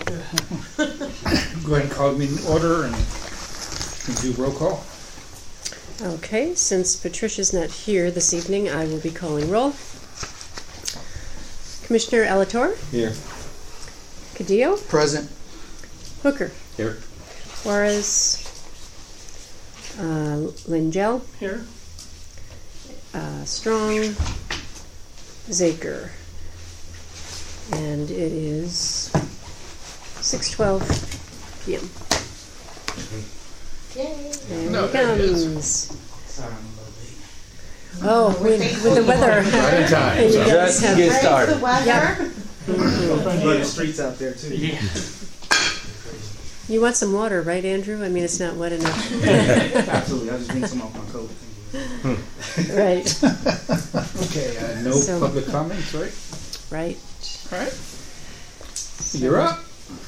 Go ahead and call the meeting order and do roll call. Okay, since Patricia's not here this evening, I will be calling roll. Commissioner Alatorre? Here. Cadillo? Present. Hooker? Here. Juarez? Lingell? Here. Strong? Zaker? And it is 6:12 p.m. Yay. There he comes. Sorry, I'm a little late. Oh, with the weather. Right in time. You guys Just have- get Praise started. the weather. Bloody streets out there too. Yeah. You want some water, right, Andrew? I mean, it's not wet enough. Absolutely. I just drink some off my coat. Right, Okay, no So- public comments, right? right. All right. You're up.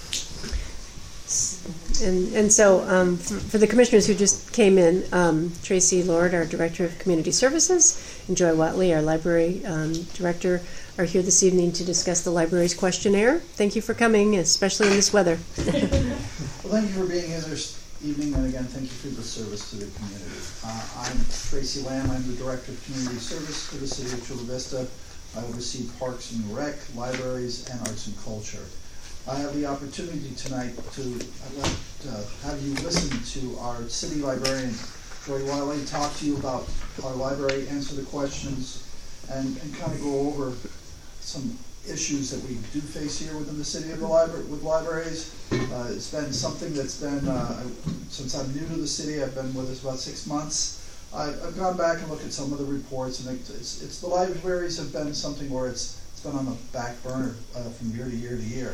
And so for the commissioners who just came in, Tracy Lord, our Director of Community Services, and Joy Watley, our Library Director, are here this evening to discuss the library's questionnaire. Thank you for coming, especially in this weather. Well, thank you for being here this evening, and again, thank you for the service to the community. I'm Tracy Lamb. I'm the Director of Community Service for the City of Chula Vista. I oversee Parks and Rec, Libraries, and Arts and Culture. I have the opportunity tonight to have you listen to our city librarian, Joy Wiley, talk to you about our library, answer the questions, and kind of go over some issues that we do face here within the city of the library with libraries. It's been something that's been since I'm new to the city. I've been with us about 6 months. I've gone back and looked at some of the reports, and it's the libraries have been something where it's been on the back burner from year to year to year.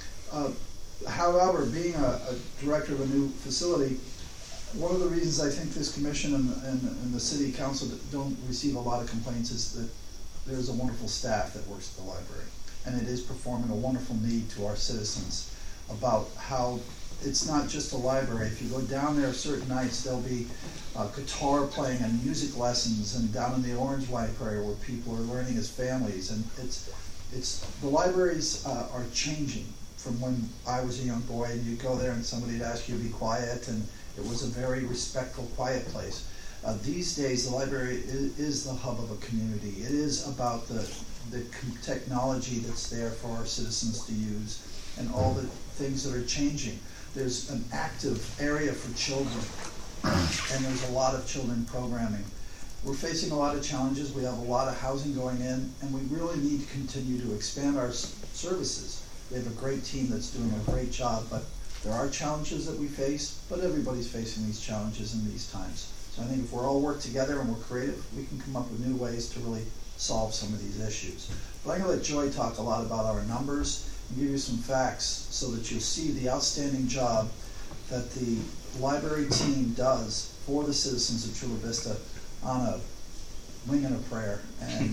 However, being a director of a new facility, one of the reasons I think this commission and the city council don't receive a lot of complaints is that there's a wonderful staff that works at the library, and it is performing a wonderful need to our citizens about how it's not just a library. If you go down there certain nights, there'll be guitar playing and music lessons, and down in the Orange Library where people are learning as families, and it's the libraries are changing from when I was a young boy, and you'd go there and somebody'd ask you to be quiet, and it was a very respectful, quiet place. These days, the library is the hub of a community. It is about the technology that's there for our citizens to use, and all the things that are changing. There's an active area for children, and there's a lot of children programming. We're facing a lot of challenges. We have a lot of housing going in, and we really need to continue to expand our services. We have a great team that's doing a great job, but there are challenges that we face, but everybody's facing these challenges in these times. So I think if we're all work together and we're creative, we can come up with new ways to really solve some of these issues. But I'm going to let Joy talk a lot about our numbers and give you some facts so that you'll see the outstanding job that the library team does for the citizens of Chula Vista on a wing and a prayer. And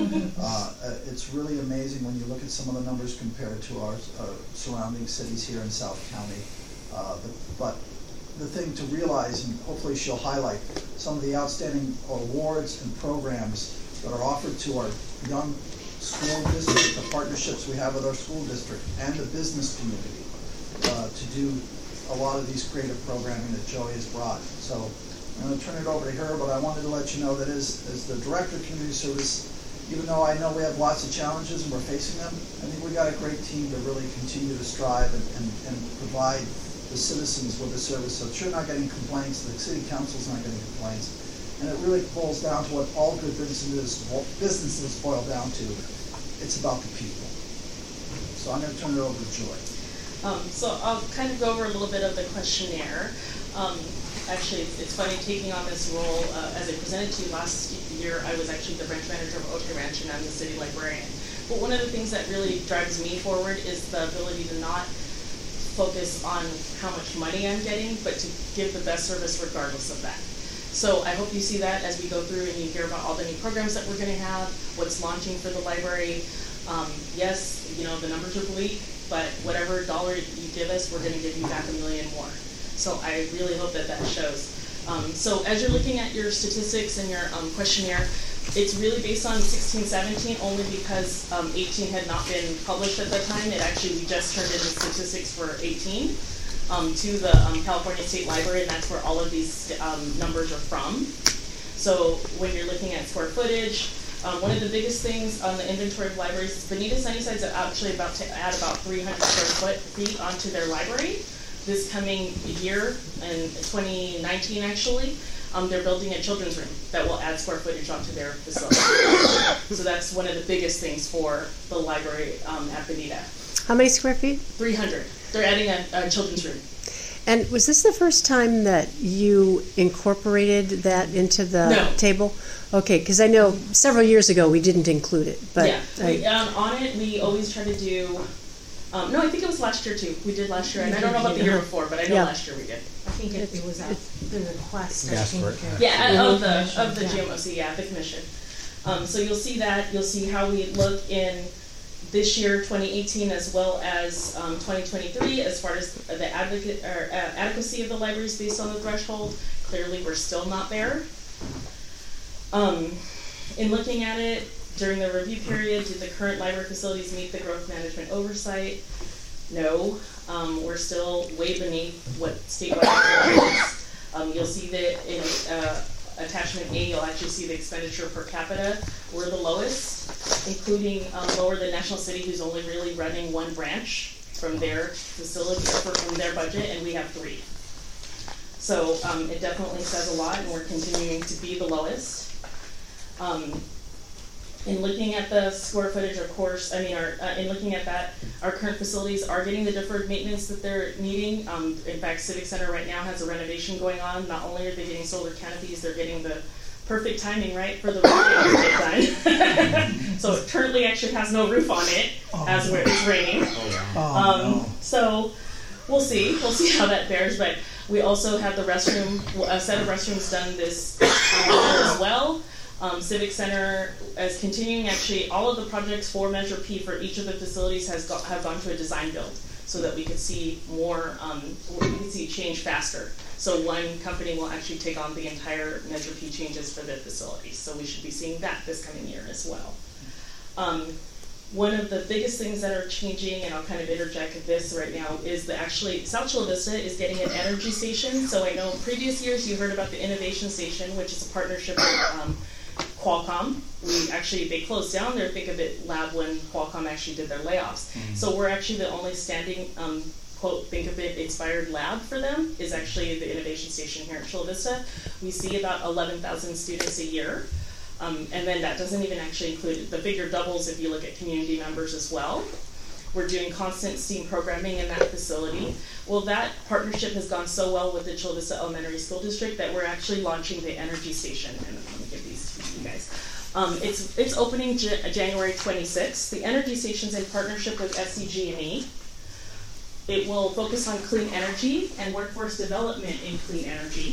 it's really amazing when you look at some of the numbers compared to our surrounding cities here in South County. But the thing to realize, and hopefully she'll highlight, some of the outstanding awards and programs that are offered to our young school district, the partnerships we have with our school district and the business community to do a lot of these creative programming that Joy has brought. So I'm going to turn it over to her, but I wanted to let you know that as the Director of Community Service, even though I know we have lots of challenges and we're facing them, I think we got a great team to really continue to strive and provide the citizens with the service. So you're not getting complaints, the City Council's not getting complaints. And it really boils down to what all good businesses boil down to. It's about the people. So I'm going to turn it over to Joy. So I'll kind of go over a little bit of the questionnaire. Actually, it's funny taking on this role. As I presented to you last year, I was actually the branch manager of Oak Ranch, and I'm the city librarian. But one of the things that really drives me forward is the ability to not focus on how much money I'm getting, but to give the best service regardless of that. So I hope you see that as we go through and you hear about all the new programs that we're going to have, what's launching for the library. Yes, you know, the numbers are bleak, but whatever dollar you give us, we're going to give you back $1 million more. So I really hope that that shows. So as you're looking at your statistics and your questionnaire, It's really based on 16-17 only because 18 had not been published at that time. It actually, we just turned in the statistics for 18 to the California State Library, and that's where all of these numbers are from. So when you're looking at square footage, one of the biggest things on the inventory of libraries is Bonita Sunnyside's actually about to add about 300 square feet onto their library this coming year, in 2019 actually. They're building a children's room that will add square footage onto their facility. So that's one of the biggest things for the library at Bonita. How many square feet? 300. They're adding a children's room. And was this the first time that you incorporated that into the table? Okay, because I know several years ago we didn't include it. But yeah, on it we always try to do, no, I think it was last year too. We did last year, and I don't know about the year before, but I know last year we did. I think it was at the request, I Yes, think. right. Yeah, of the GMOC, yeah, the commission. So you'll see that, you'll see how we look in this year, 2018, as well as 2023, as far as the adequacy of the libraries based on the threshold. Clearly, we're still not there. In looking at it, during the review period, did the current library facilities meet the growth management oversight? No. We're still way beneath what statewide is. You'll see that in attachment A, you'll actually see the expenditure per capita. We're the lowest, including lower than National City, who's only really running one branch from their facility, from their budget, and we have 3. So it definitely says a lot, and we're continuing to be the lowest. In looking at the square footage, of course, in looking at that, our current facilities are getting the deferred maintenance that they're needing. In fact, Civic Center right now has a renovation going on. Not only are they getting solar canopies, they're getting the perfect timing, right, for the roof to get done. So it currently actually has no roof on it as it's raining. So we'll see how that bears, but we also have the restroom, a set of restrooms done this year as well. Civic Center is continuing, actually, all of the projects for Measure P for each of the facilities have gone to a design build so that we could see more, we could see change faster. So one company will actually take on the entire Measure P changes for their facilities. So we should be seeing that this coming year as well. One of the biggest things that are changing, and I'll kind of interject this right now, is that actually South Chula Vista is getting an energy station. So I know in previous years you heard about the Innovation Station, which is a partnership with Qualcomm. They closed down their Think of It lab when Qualcomm actually did their layoffs. So we're actually the only standing, quote, Think of It inspired lab for them, is actually the Innovation Station here in Chula Vista. We see about 11,000 students a year. And then that doesn't even actually include, the figure doubles if you look at community members as well. We're doing constant STEAM programming in that facility. Well, that partnership has gone so well with the Chula Vista Elementary School District that we're actually launching the Energy Station. And let me give these to you guys. It's opening January 26th. The Energy Station's in partnership with SCG&E. It will focus on clean energy and workforce development in clean energy.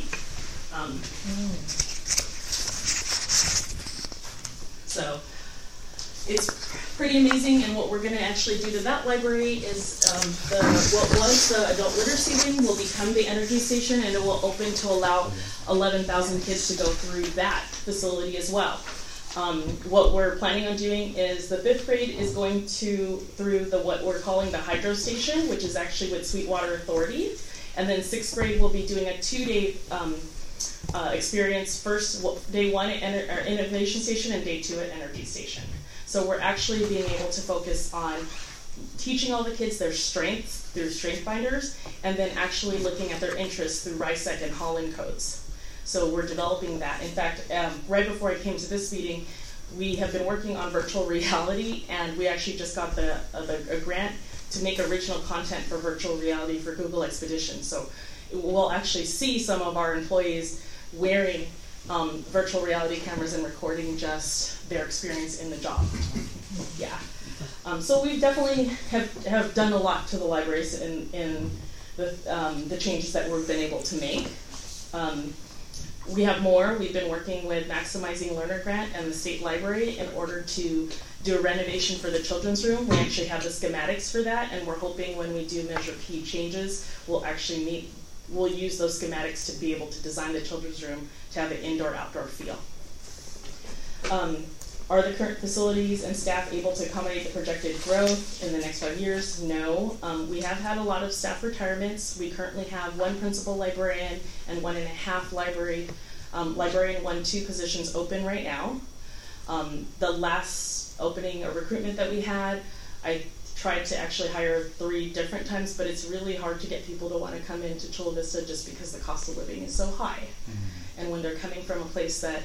So it's pretty amazing, and what we're going to actually do to that library is what was the adult literacy wing will become the Energy Station, and it will open to allow 11,000 kids to go through that facility as well. What we're planning on doing is the 5th grade is going through what we're calling the Hydro Station, which is actually with Sweetwater Authority, and then 6th grade will be doing a 2-day experience. First, day 1 at Innovation Station and day 2 at Energy Station. So we're actually being able to focus on teaching all the kids their strengths through strength finders, and then actually looking at their interests through RISEC and Holland codes. So we're developing that. In fact, right before I came to this meeting, we have been working on virtual reality, and we actually just got a grant to make original content for virtual reality for Google Expedition. So we'll actually see some of our employees wearing virtual reality cameras and recording just their experience in the job. Yeah. So we definitely have done a lot to the libraries in the changes that we've been able to make. We have more. We've been working with Maximizing Learner Grant and the State Library in order to do a renovation for the children's room. We actually have the schematics for that, and we're hoping when we do Measure P changes, we'll use those schematics to be able to design the children's room to have an indoor-outdoor feel. Are the current facilities and staff able to accommodate the projected growth in the next 5 years? No. We have had a lot of staff retirements. We currently have 1 principal librarian and 1.5 librarian 1-2 positions open right now. The last opening or recruitment that we had, I tried to actually hire 3 different times, but it's really hard to get people to want to come into Chula Vista just because the cost of living is so high. Mm-hmm. And when they're coming from a place that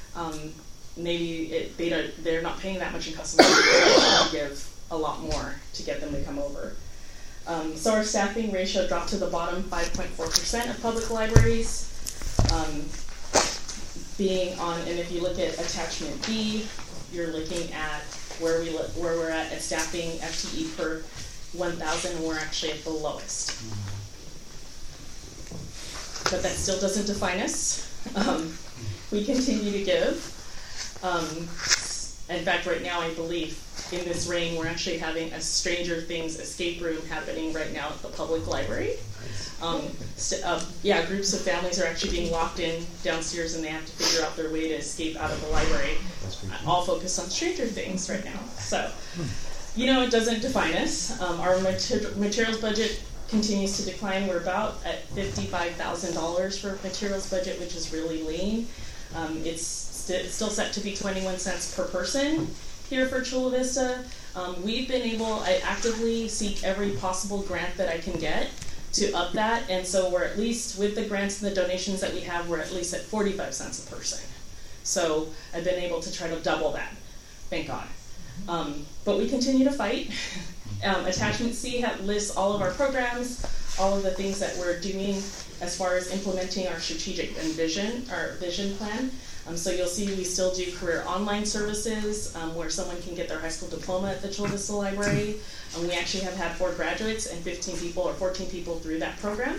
maybe they're not paying that much in cost of living, they give a lot more to get them to come over. So our staffing ratio dropped to the bottom 5.4% of public libraries. And if you look at attachment B, you're looking at where we're at staffing FTE per 1,000, and we're actually at the lowest. But that still doesn't define us. We continue to give. In fact, right now, I believe in this reign, we're actually having a Stranger Things escape room happening right now at the public library. Groups of families are actually being locked in downstairs, and they have to figure out their way to escape out of the library. All focused on Stranger Things right now. So, it doesn't define us. Our materials budget continues to decline. We're about at $55,000 for materials budget, which is really lean. It's still set to be 21 cents per person here for Chula Vista. I actively seek every possible grant that I can get to up that, and so we're at least, with the grants and the donations that we have, we're at least at 45 cents a person. So I've been able to try to double that, thank God. But we continue to fight. Attachment C lists all of our programs, all of the things that we're doing as far as implementing our strategic and vision plan. So you'll see we still do career online services where someone can get their high school diploma at the Chula Vista Library. We actually have had 4 graduates and 15 people or 14 people through that program.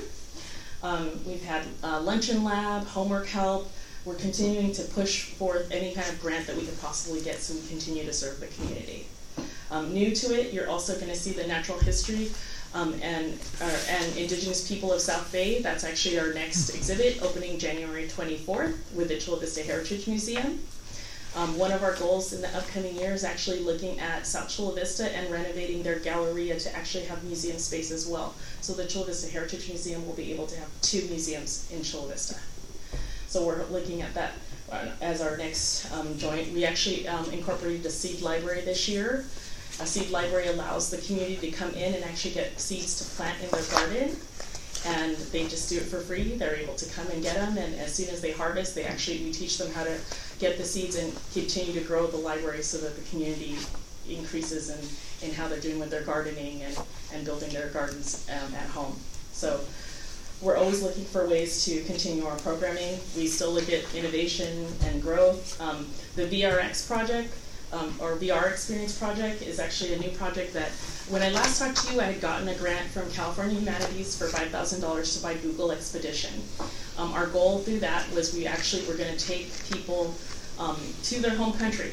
We've had luncheon lab, homework help. We're continuing to push forth any kind of grant that we could possibly get so we continue to serve the community. New to it, you're also going to see the natural history and Indigenous people of South Bay. That's actually our next exhibit, opening January 24th with the Chula Vista Heritage Museum. One of our goals in the upcoming year is actually looking at South Chula Vista and renovating their galleria to actually have museum space as well. So the Chula Vista Heritage Museum will be able to have 2 museums in Chula Vista. So we're looking at that as our next joint. We actually incorporated a seed library this year. A seed library allows the community to come in and actually get seeds to plant in their garden, and they just do it for free. They're able to come and get them, and as soon as they harvest, we teach them how to get the seeds and continue to grow the library so that the community increases in how they're doing with their gardening and building their gardens at home. So we're always looking for ways to continue our programming. We still look at innovation and growth. The VRX project, or VR Experience project, is actually a new project that, when I last talked to you, I had gotten a grant from California Humanities for $5,000 to buy Google Expedition. Our goal through that was we actually were going to take people to their home country,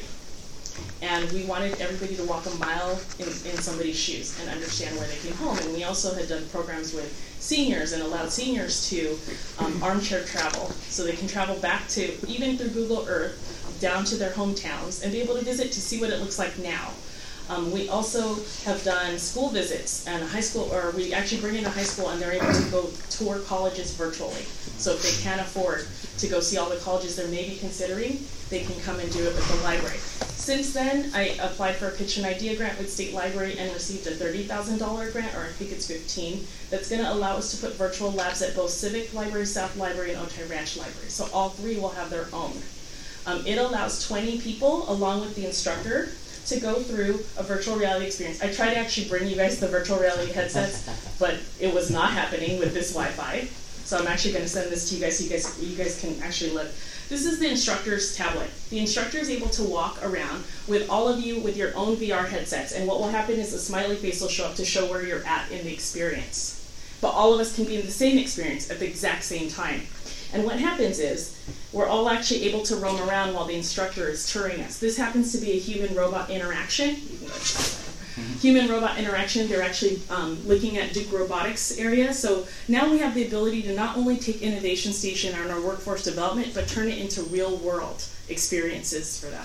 and we wanted everybody to walk a mile in somebody's shoes and understand where they came home. And we also had done programs with seniors and allowed seniors to armchair travel, so they can travel back to, even through Google Earth, down to their hometowns and be able to visit to see what it looks like now. We also have done school visits and a high school, or we actually bring in a high school and they're able to go tour colleges virtually. So if they can't afford to go see all the colleges they're maybe considering, they can come and do it with the library. Since then, I applied for a Pitch and Idea grant with State Library and received a $30,000 grant, or I think it's 15, that's going to allow us to put virtual labs at both Civic Library, South Library, and Otay Ranch Library. So all 3 will have their own. It allows 20 people, along with the instructor, to go through a virtual reality experience. I tried to actually bring you guys the virtual reality headsets, but it was not happening with this Wi-Fi. So I'm actually going to send this to you guys so you guys can actually look. This is the instructor's tablet. The instructor is able to walk around with all of you with your own VR headsets, and what will happen is a smiley face will show up to show where you're at in the experience. But all of us can be in the same experience at the exact same time. And what happens is, we're all actually able to roam around while the instructor is touring us. This happens to be a human-robot interaction. You can go to that. Human-robot interaction, they're actually looking at Duke Robotics area. So now we have the ability to not only take Innovation Station and our workforce development, but turn it into real-world experiences for them.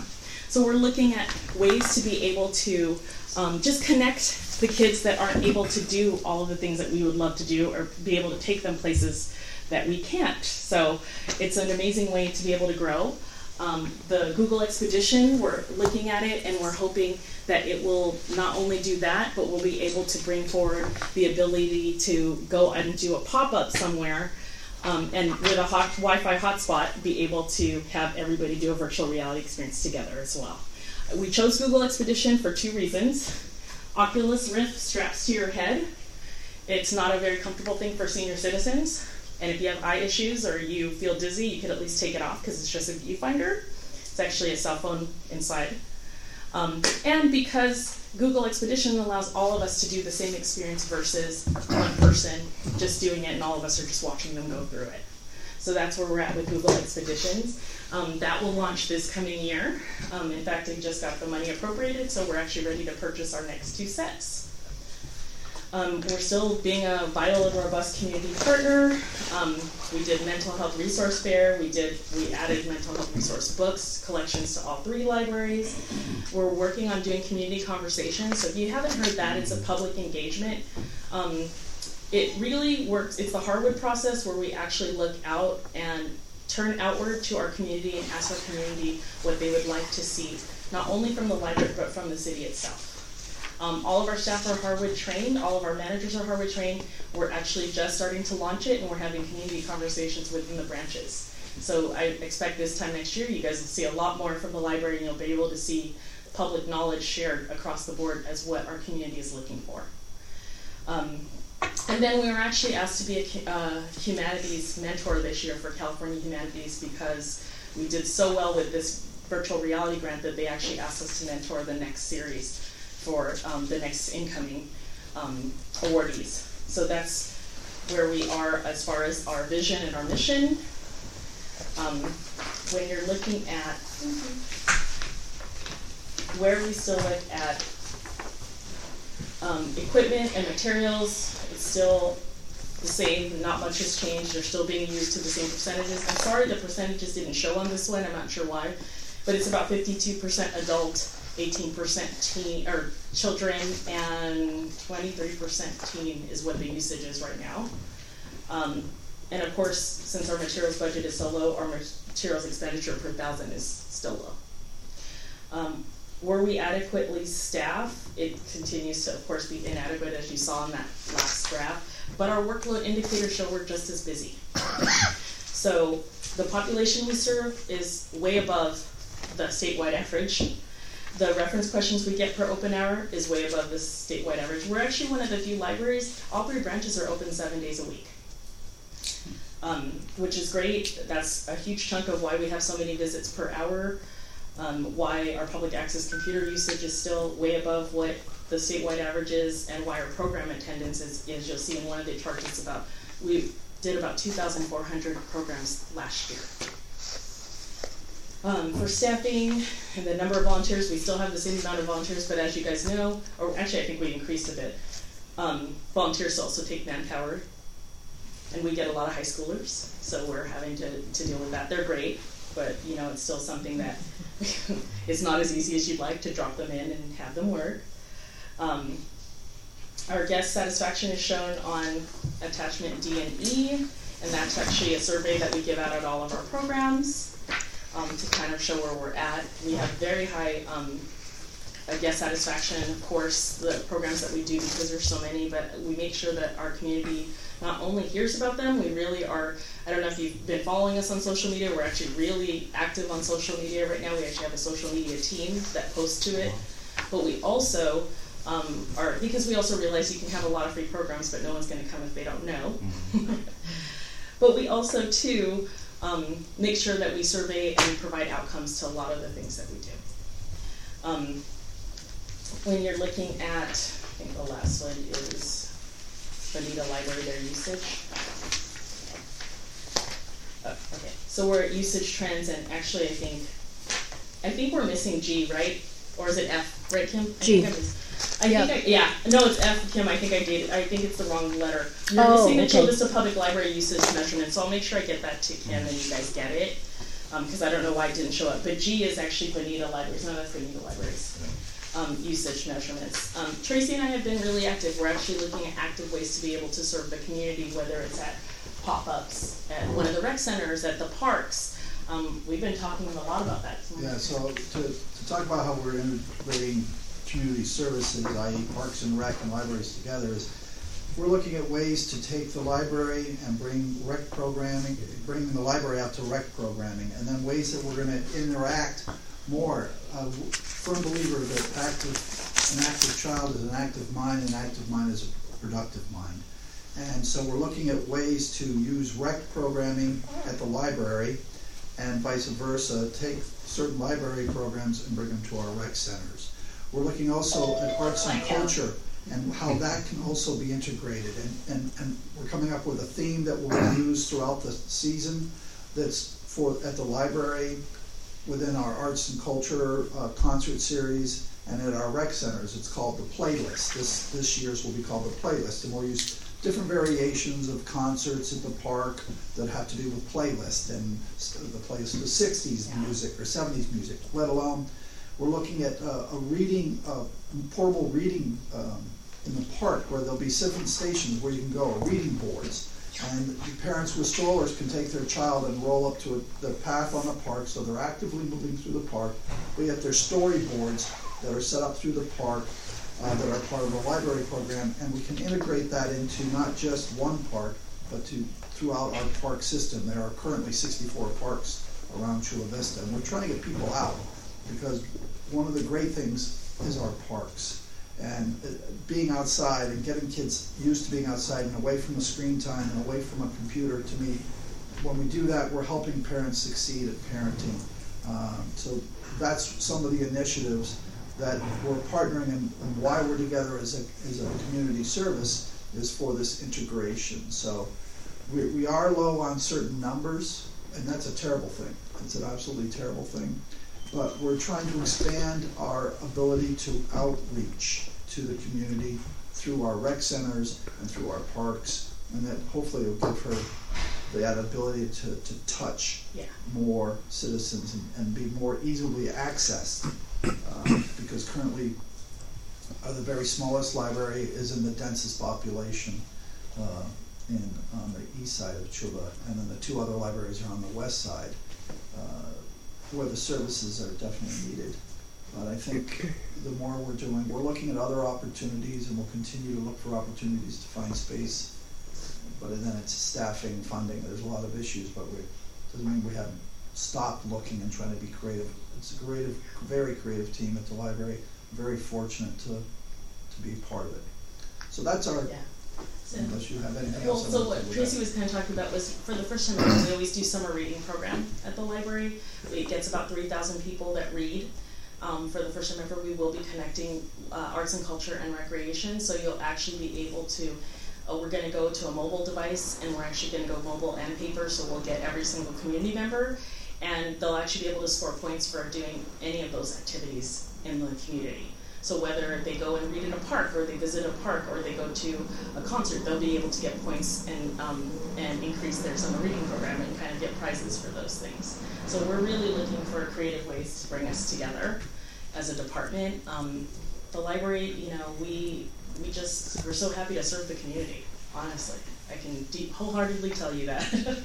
So we're looking at ways to be able to just connect the kids that aren't able to do all of the things that we would love to do, or be able to take them places that we can't. So it's an amazing way to be able to grow. The Google Expedition, we're looking at it and we're hoping that it will not only do that, but we'll be able to bring forward the ability to go and do a pop-up somewhere, and with a Wi-Fi hotspot, be able to have everybody do a virtual reality experience together as well. We chose Google Expedition for 2 reasons. Oculus Rift straps to your head. It's not a very comfortable thing for senior citizens. And if you have eye issues or you feel dizzy, you can at least take it off because it's just a viewfinder. It's actually a cell phone inside. And because Google Expedition allows all of us to do the same experience versus one person just doing it and all of us are just watching them go through it. So that's where we're at with Google Expeditions. That will launch this coming year. In fact, we just got the money appropriated, so we're actually ready to purchase our next 2 sets. We're still being a vital and robust community partner. We did mental health resource fair. We added mental health resource books, collections to all 3 libraries. We're working on doing community conversations. So if you haven't heard that, it's a public engagement. It really works. It's the Harwood process where we actually look out and turn outward to our community and ask our community what they would like to see, not only from the library, but from the city itself. All of our staff are Harwood trained, all of our managers are Harwood trained. We're actually just starting to launch it, and we're having community conversations within the branches. So I expect this time next year you guys will see a lot more from the library, and you'll be able to see public knowledge shared across the board as what our community is looking for. And then we were actually asked to be a humanities mentor this year for California Humanities because we did so well with this virtual reality grant that they actually asked us to mentor the next series for the next incoming awardees. So that's where we are as far as our vision and our mission. When you're looking at where we still look at equipment and materials, it's still the same, not much has changed. They're still being used to the same percentages. I'm sorry the percentages didn't show on this one, I'm not sure why, but it's about 52% adult, 18% teen or children, and 23% teen is what the usage is right now. And of course, since our materials budget is so low, our materials expenditure per thousand is still low. Were we adequately staffed? It continues to, of course, be inadequate, as you saw in that last graph, but our workload indicators show we're just as busy. So the population we serve is way above the statewide average. The reference questions we get per open hour is way above the statewide average. We're actually one of the few libraries, all 3 branches are open 7 days a week, which is great. That's a huge chunk of why we have so many visits per hour, why our public access computer usage is still way above what the statewide average is, and why our program attendance is you'll see in one of the charts, it's about, we did about 2,400 programs last year. For staffing and the number of volunteers, we still have the same amount of volunteers, but as you guys know, or actually I think we increased a bit, volunteers also take manpower, and we get a lot of high schoolers, so we're having to deal with that. They're great, but you know, it's still something that it's not as easy as you'd like to drop them in and have them work. Our guest satisfaction is shown on attachment D and E, and that's actually a survey that we give out at all of our programs to kind of show where we're at. We have very high guest satisfaction, of course, the programs that we do because there's so many, but we make sure that our community not only hears about them, we really are, I don't know if you've been following us on social media, we're actually really active on social media right now. We actually have a social media team that posts to it, but we also are, because we also realize you can have a lot of free programs, but no one's going to come if they don't know. But we also, too, make sure that we survey and provide outcomes to a lot of the things that we do. When you're looking at, I think the last one is Bonita Library, their usage. Okay, so we're at usage trends, and actually I think we're missing G, right? Or is it F, right, Kim? G. No, it's F, Kim. I think it's the wrong letter. You're missing the Chula Vista Public Library usage measurement, so I'll make sure I get that to Kim and you guys get it. because I don't know why it didn't show up, but G is actually Bonita Libraries. No, that's Bonita Libraries. Usage measurements. Tracy and I have been really active. We're actually looking at active ways to be able to serve the community, whether it's at pop-ups, at one of the rec centers, at the parks. We've been talking a lot about that. Yeah, so to talk about how we're integrating community services, i.e. parks and rec and libraries together, is we're looking at ways to take the library and bring rec programming, bring the library out to rec programming, and then ways that we're going to interact more. Firm believer that an active child is an active mind, and an active mind is a productive mind. And so we're looking at ways to use rec programming at the library and vice versa, take certain library programs and bring them to our rec centers. We're looking also at arts and culture and how that can also be integrated. And we're coming up with a theme that we'll use throughout the season that's at the library, within our arts and culture concert series, and at our rec centers. It's called the Playlist. This year's will be called the Playlist, and we'll use different variations of concerts at the park that have to do with playlist, and the playlist of the 60s music or 70s music, let alone we're looking at portable reading in the park, where there'll be different stations where you can go, or reading boards. And parents with strollers can take their child and roll up to the path on the park, so they're actively moving through the park. We have their storyboards that are set up through the park that are part of the library program, and we can integrate that into not just one park, but throughout our park system. There are currently 64 parks around Chula Vista, and we're trying to get people out, because one of the great things is our parks. And being outside and getting kids used to being outside and away from the screen time and away from a computer, to me, when we do that, we're helping parents succeed at parenting. So that's some of the initiatives that we're partnering, and why we're together as a community service is for this integration. So we are low on certain numbers, and that's a terrible thing. It's an absolutely terrible thing. But we're trying to expand our ability to outreach to the community through our rec centers and through our parks, and that hopefully will give her that ability to touch more citizens and be more easily accessed, because currently the very smallest library is in the densest population on the east side of Chula, and then the two other libraries are on the west side, where the services are definitely needed. But I think the more we're doing, we're looking at other opportunities, and we'll continue to look for opportunities to find space. But then it's staffing, funding. There's a lot of issues, but it doesn't mean we haven't stopped looking and trying to be creative. It's a very creative team at the library. Very fortunate to be part of it. So that's our. Yeah. So, unless you have anything well, else. So what Tracy was kind of talking about was, for the first time, we always do summer reading program at the library. It gets about 3,000 people that read. For the first time ever, we will be connecting arts and culture and recreation. So you'll actually be able to. We're going to go to a mobile device, and we're actually going to go mobile and paper. So we'll get every single community member, and they'll actually be able to score points for doing any of those activities in the community. So whether they go and read in a park, or they visit a park, or they go to a concert, they'll be able to get points and increase their summer reading program and kind of get prizes for those things. So we're really looking for creative ways to bring us together as a department. The library, we're so happy to serve the community, honestly. I can wholeheartedly tell you that.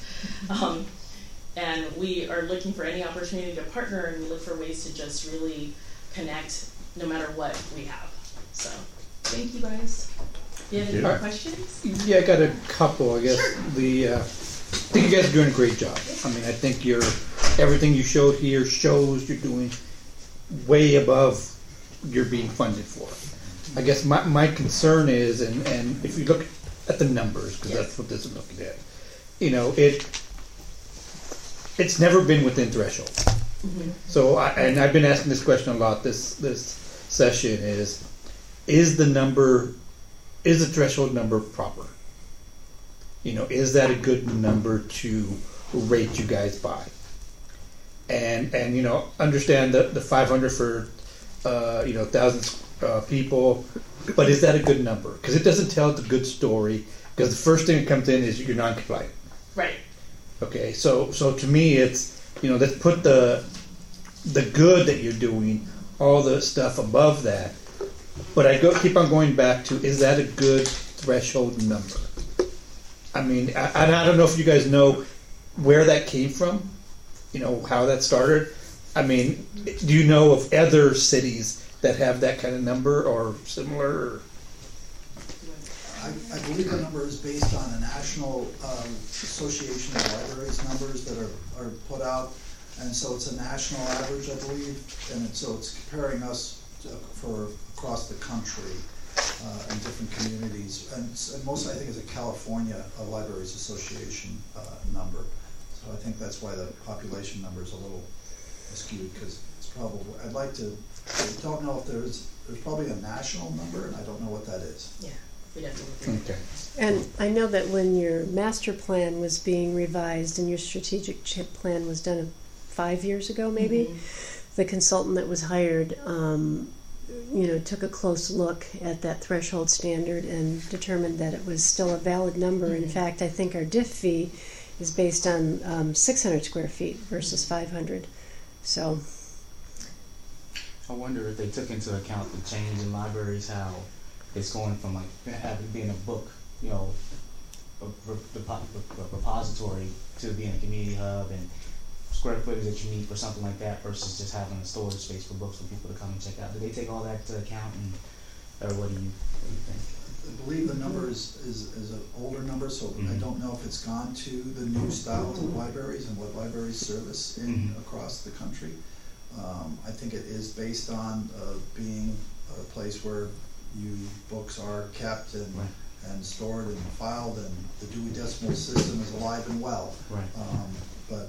And we are looking for any opportunity to partner, and we look for ways to just really connect no matter what we have. So, thank you guys. Do you have any more questions? Yeah, I got a couple, I guess. Sure. I think you guys are doing a great job. I mean, I think everything you showed here shows you're doing way above you're being funded for. I guess my concern is, and if you look at the numbers, because that's what this is looking at, it's never been within threshold. Mm-hmm. So, I've been asking this question a lot this session is the threshold number proper? Is that a good number to rate you guys by? And understand the 500 for 1,000 people, but is that a good number? Because it doesn't tell the good story. Because the first thing that comes in is you're non-compliant. Right. Okay, so to me, it's let's put the good that you're doing, all the stuff above that. But I keep on going back to, is that a good threshold number? I mean, I don't know if you guys know where that came from, how that started. I mean, do you know of other cities that have that kind of number or similar? I believe the number is based on a national association of libraries numbers that are put out, and so it's a national average, I believe, and so it's comparing us for across the country in different communities, and mostly I think it's a California Libraries Association number. So I think that's why the population number is a little skewed, because it's probably, I don't know if there's probably a national number, and I don't know what that is. Yeah, we'd have to look at it. Okay. And I know that when your master plan was being revised and your strategic plan was done 5 years ago, maybe, the consultant that was hired, took a close look at that threshold standard and determined that it was still a valid number. In fact, I think our diff fee is based on 600 square feet versus 500. So I wonder if they took into account the change in libraries, how it's going from having being a book, a repository, to being a community hub and square footage that you need for something like that, versus just having a storage space for books for people to come and check out. Did they take all that into account, or what do you think? I believe the number is an older number, so I don't know if it's gone to the new styles of libraries and what libraries service across the country. I think it is based on being a place where books are kept and stored and filed, and the Dewey Decimal System is alive and well. Right. But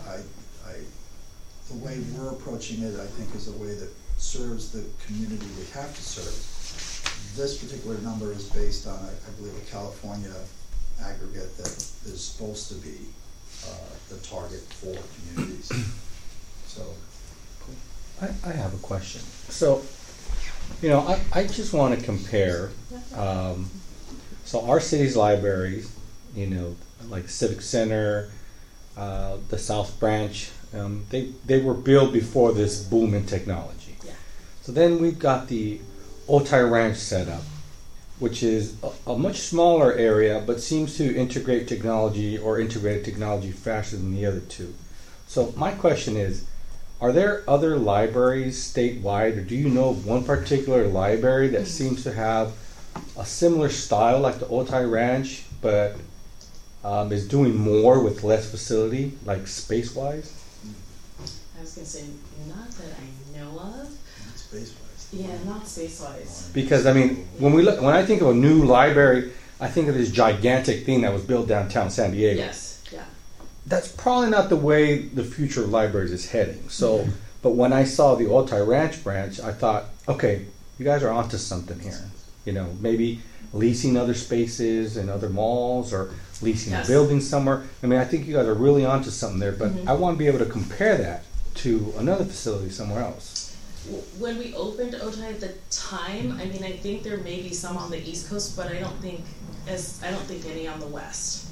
the way we're approaching it, I think, is a way that serves the community we have to serve. This particular number is based on, I believe, a California aggregate that is supposed to be the target for communities. So, I have a question. So, I just want to compare. So our city's libraries, like Civic Center, the South Branch, they were built before this boom in technology. Yeah. So then we've got the Otay Ranch set up, which is a much smaller area, but seems to integrate technology or integrated technology faster than the other two. So my question is, are there other libraries statewide, or do you know of one particular library that seems to have a similar style like the Otay Ranch, but is doing more with less facility, like space-wise? I was going to say, not that I know of. space-wise. Yeah, not space-wise. Because when I think of a new library, I think of this gigantic thing that was built downtown San Diego. Yes, yeah. That's probably not the way the future of libraries is heading. So, but when I saw the Otay Ranch branch, I thought, okay, you guys are onto something here. Maybe leasing other spaces in other malls, or leasing a building somewhere. I mean, I think you guys are really onto something there, but I want to be able to compare that to another facility somewhere else. When we opened Otay at the time, I mean, I think there may be some on the East Coast, but I don't think any on the West.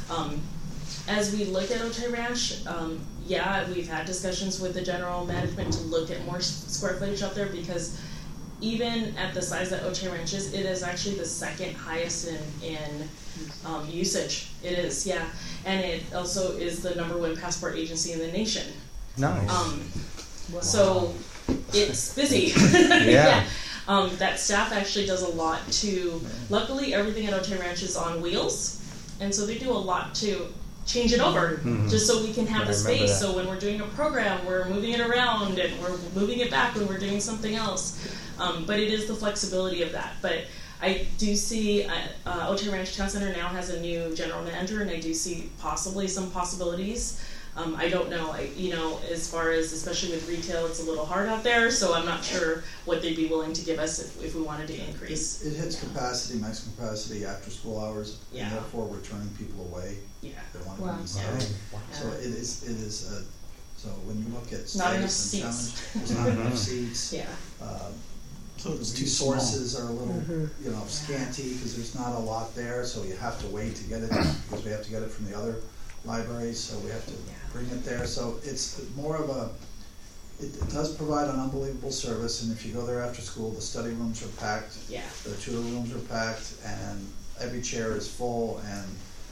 As we look at Otay Ranch, we've had discussions with the general management to look at more square footage up there, because even at the size that Otay Ranch is, it is actually the second highest in usage. It is, yeah. And it also is the #1 passport agency in the nation. Nice. So it's busy. Yeah. That staff actually does a lot to, luckily everything at Otay Ranch is on wheels, and so they do a lot to change it over, just so we can have the space. So when we're doing a program, we're moving it around, and we're moving it back when we're doing something else. But it is the flexibility of that. But I do see Otay Ranch Town Center now has a new general manager, and I do see possibly some possibilities. I don't know, as far as, especially with retail, it's a little hard out there, so I'm not sure what they'd be willing to give us if we wanted to increase. It hits capacity, max capacity after school hours, Yeah. and therefore we're turning people away. Yeah. They want to Wow. be inside. So it is. So when you look at Not enough space and seats. challenge, there's not enough seats. Yeah. So it's the too small. resources are a little, scanty, because there's not a lot there. So you have to wait to get it, because we have to get it from the other libraries, so we have to bring it there. So it's more of a, it does provide an unbelievable service, and if you go there after school, the study rooms are packed, Yeah. the tutor rooms are packed, and every chair is full, and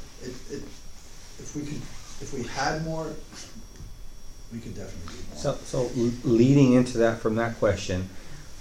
if we had more, we could definitely do more. So leading into that from that question,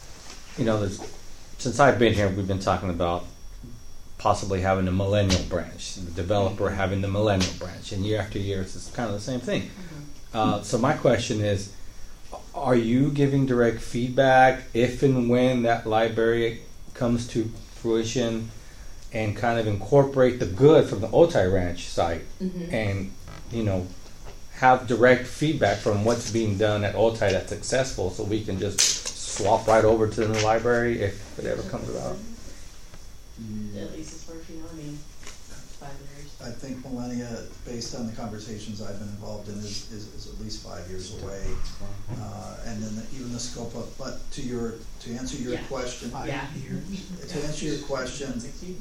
since I've been here, we've been talking about possibly having a millennial branch, the developer having the millennial branch, and year after year it's kind of the same thing. So my question is, are you giving direct feedback if and when that library comes to fruition, and kind of incorporate the good from the Otay Ranch site, and have direct feedback from what's being done at Otay that's successful, so we can just swap right over to the library if it ever comes about? At least as far as 5 years. I think Millennia, based on the conversations I've been involved in, is at least 5 years away. And then even the scope of, but to answer your question, to answer your question,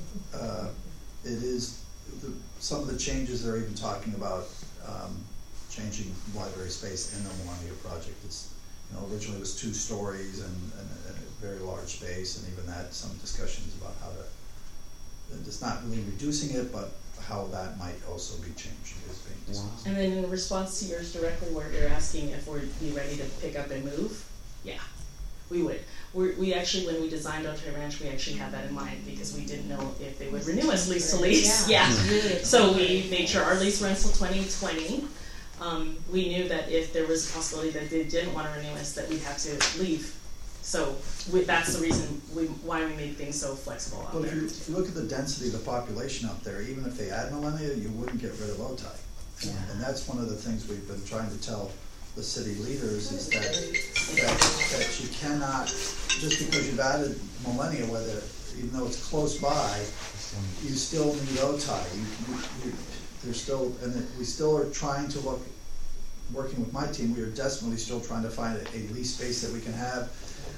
it is some of the changes they're even talking about, changing library space in the Millennia project. It's originally it was 2 stories and a very large space, and even that some discussions about how to. It's not really reducing it, but how that might also be changed is being discussed. And then in response to yours directly, where you're asking if we'd be ready to pick up and move, yeah, we would. We actually, when we designed Otay Ranch, we actually had that in mind because we didn't know if they would renew us lease to lease. Yeah. So we made sure our lease runs till 2020. We knew that if there was a possibility that they didn't want to renew us, that we'd have to leave. So that's the reason why we made things so flexible out there. If you look at the density of the population up there, even if they add Millennia, you wouldn't get rid of Otay. And that's one of the things we've been trying to tell the city leaders is that you cannot, just because you've added Millennia, even though it's close by, you still need Otay. There's still, and we still are trying to look. Working with my team, we are desperately still trying to find a lease space that we can have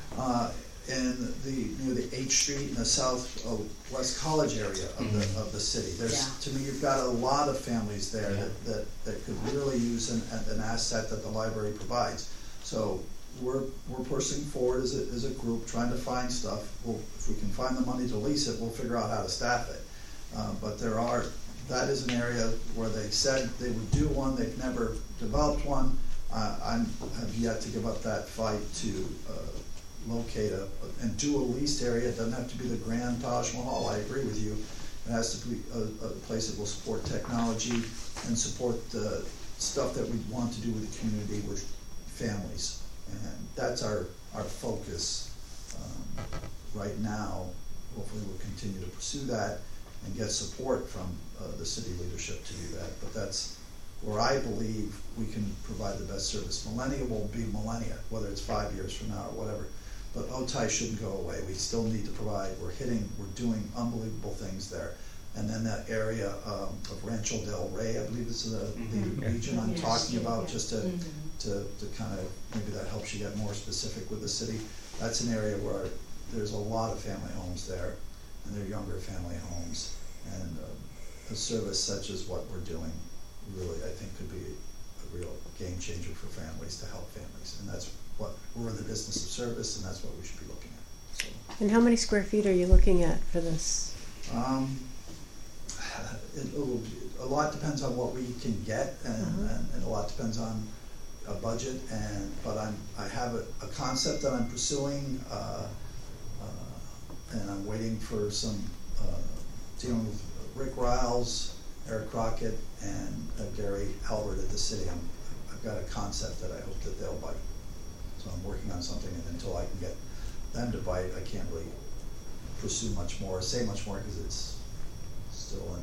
in near the H Street in the southwest college area of the city. To me, you've got a lot of families there that could really use an asset that the library provides. So we're pushing forward as a group, trying to find stuff. If we can find the money to lease it, we'll figure out how to staff it. But that is an area where they said they would do one. They've never developed one. I have yet to give up that fight to locate and do a leased area. It doesn't have to be the Grand Taj Mahal. I agree with you. It has to be a place that will support technology and support the stuff that we want to do with the community, with families. And that's our focus right now. Hopefully we'll continue to pursue that and get support from the city leadership to do that. But that's where I believe we can provide the best service. Millennia will be Millennia, whether it's 5 years from now or whatever. But Otay shouldn't go away. We still need to provide. We're doing unbelievable things there. And then that area of Rancho Del Rey, I believe is the region I'm talking about, just to kind of, maybe that helps you get more specific with the city. That's an area where there's a lot of family homes there, and they're younger family homes. And a service such as what we're doing really, I think, could be a real game changer for families, to help families. And that's what we're in the business of service, and that's what we should be looking at. So. And how many square feet are you looking at for this? A lot depends on what we can get, and a lot depends on a budget. But I have a concept that I'm pursuing, and I'm waiting for some dealing with Rick Riles, Eric Crockett, and Gary Albert at the city. I've got a concept that I hope that they'll bite. So I'm working on something, and until I can get them to bite, I can't really pursue much more, say much more, because it's still in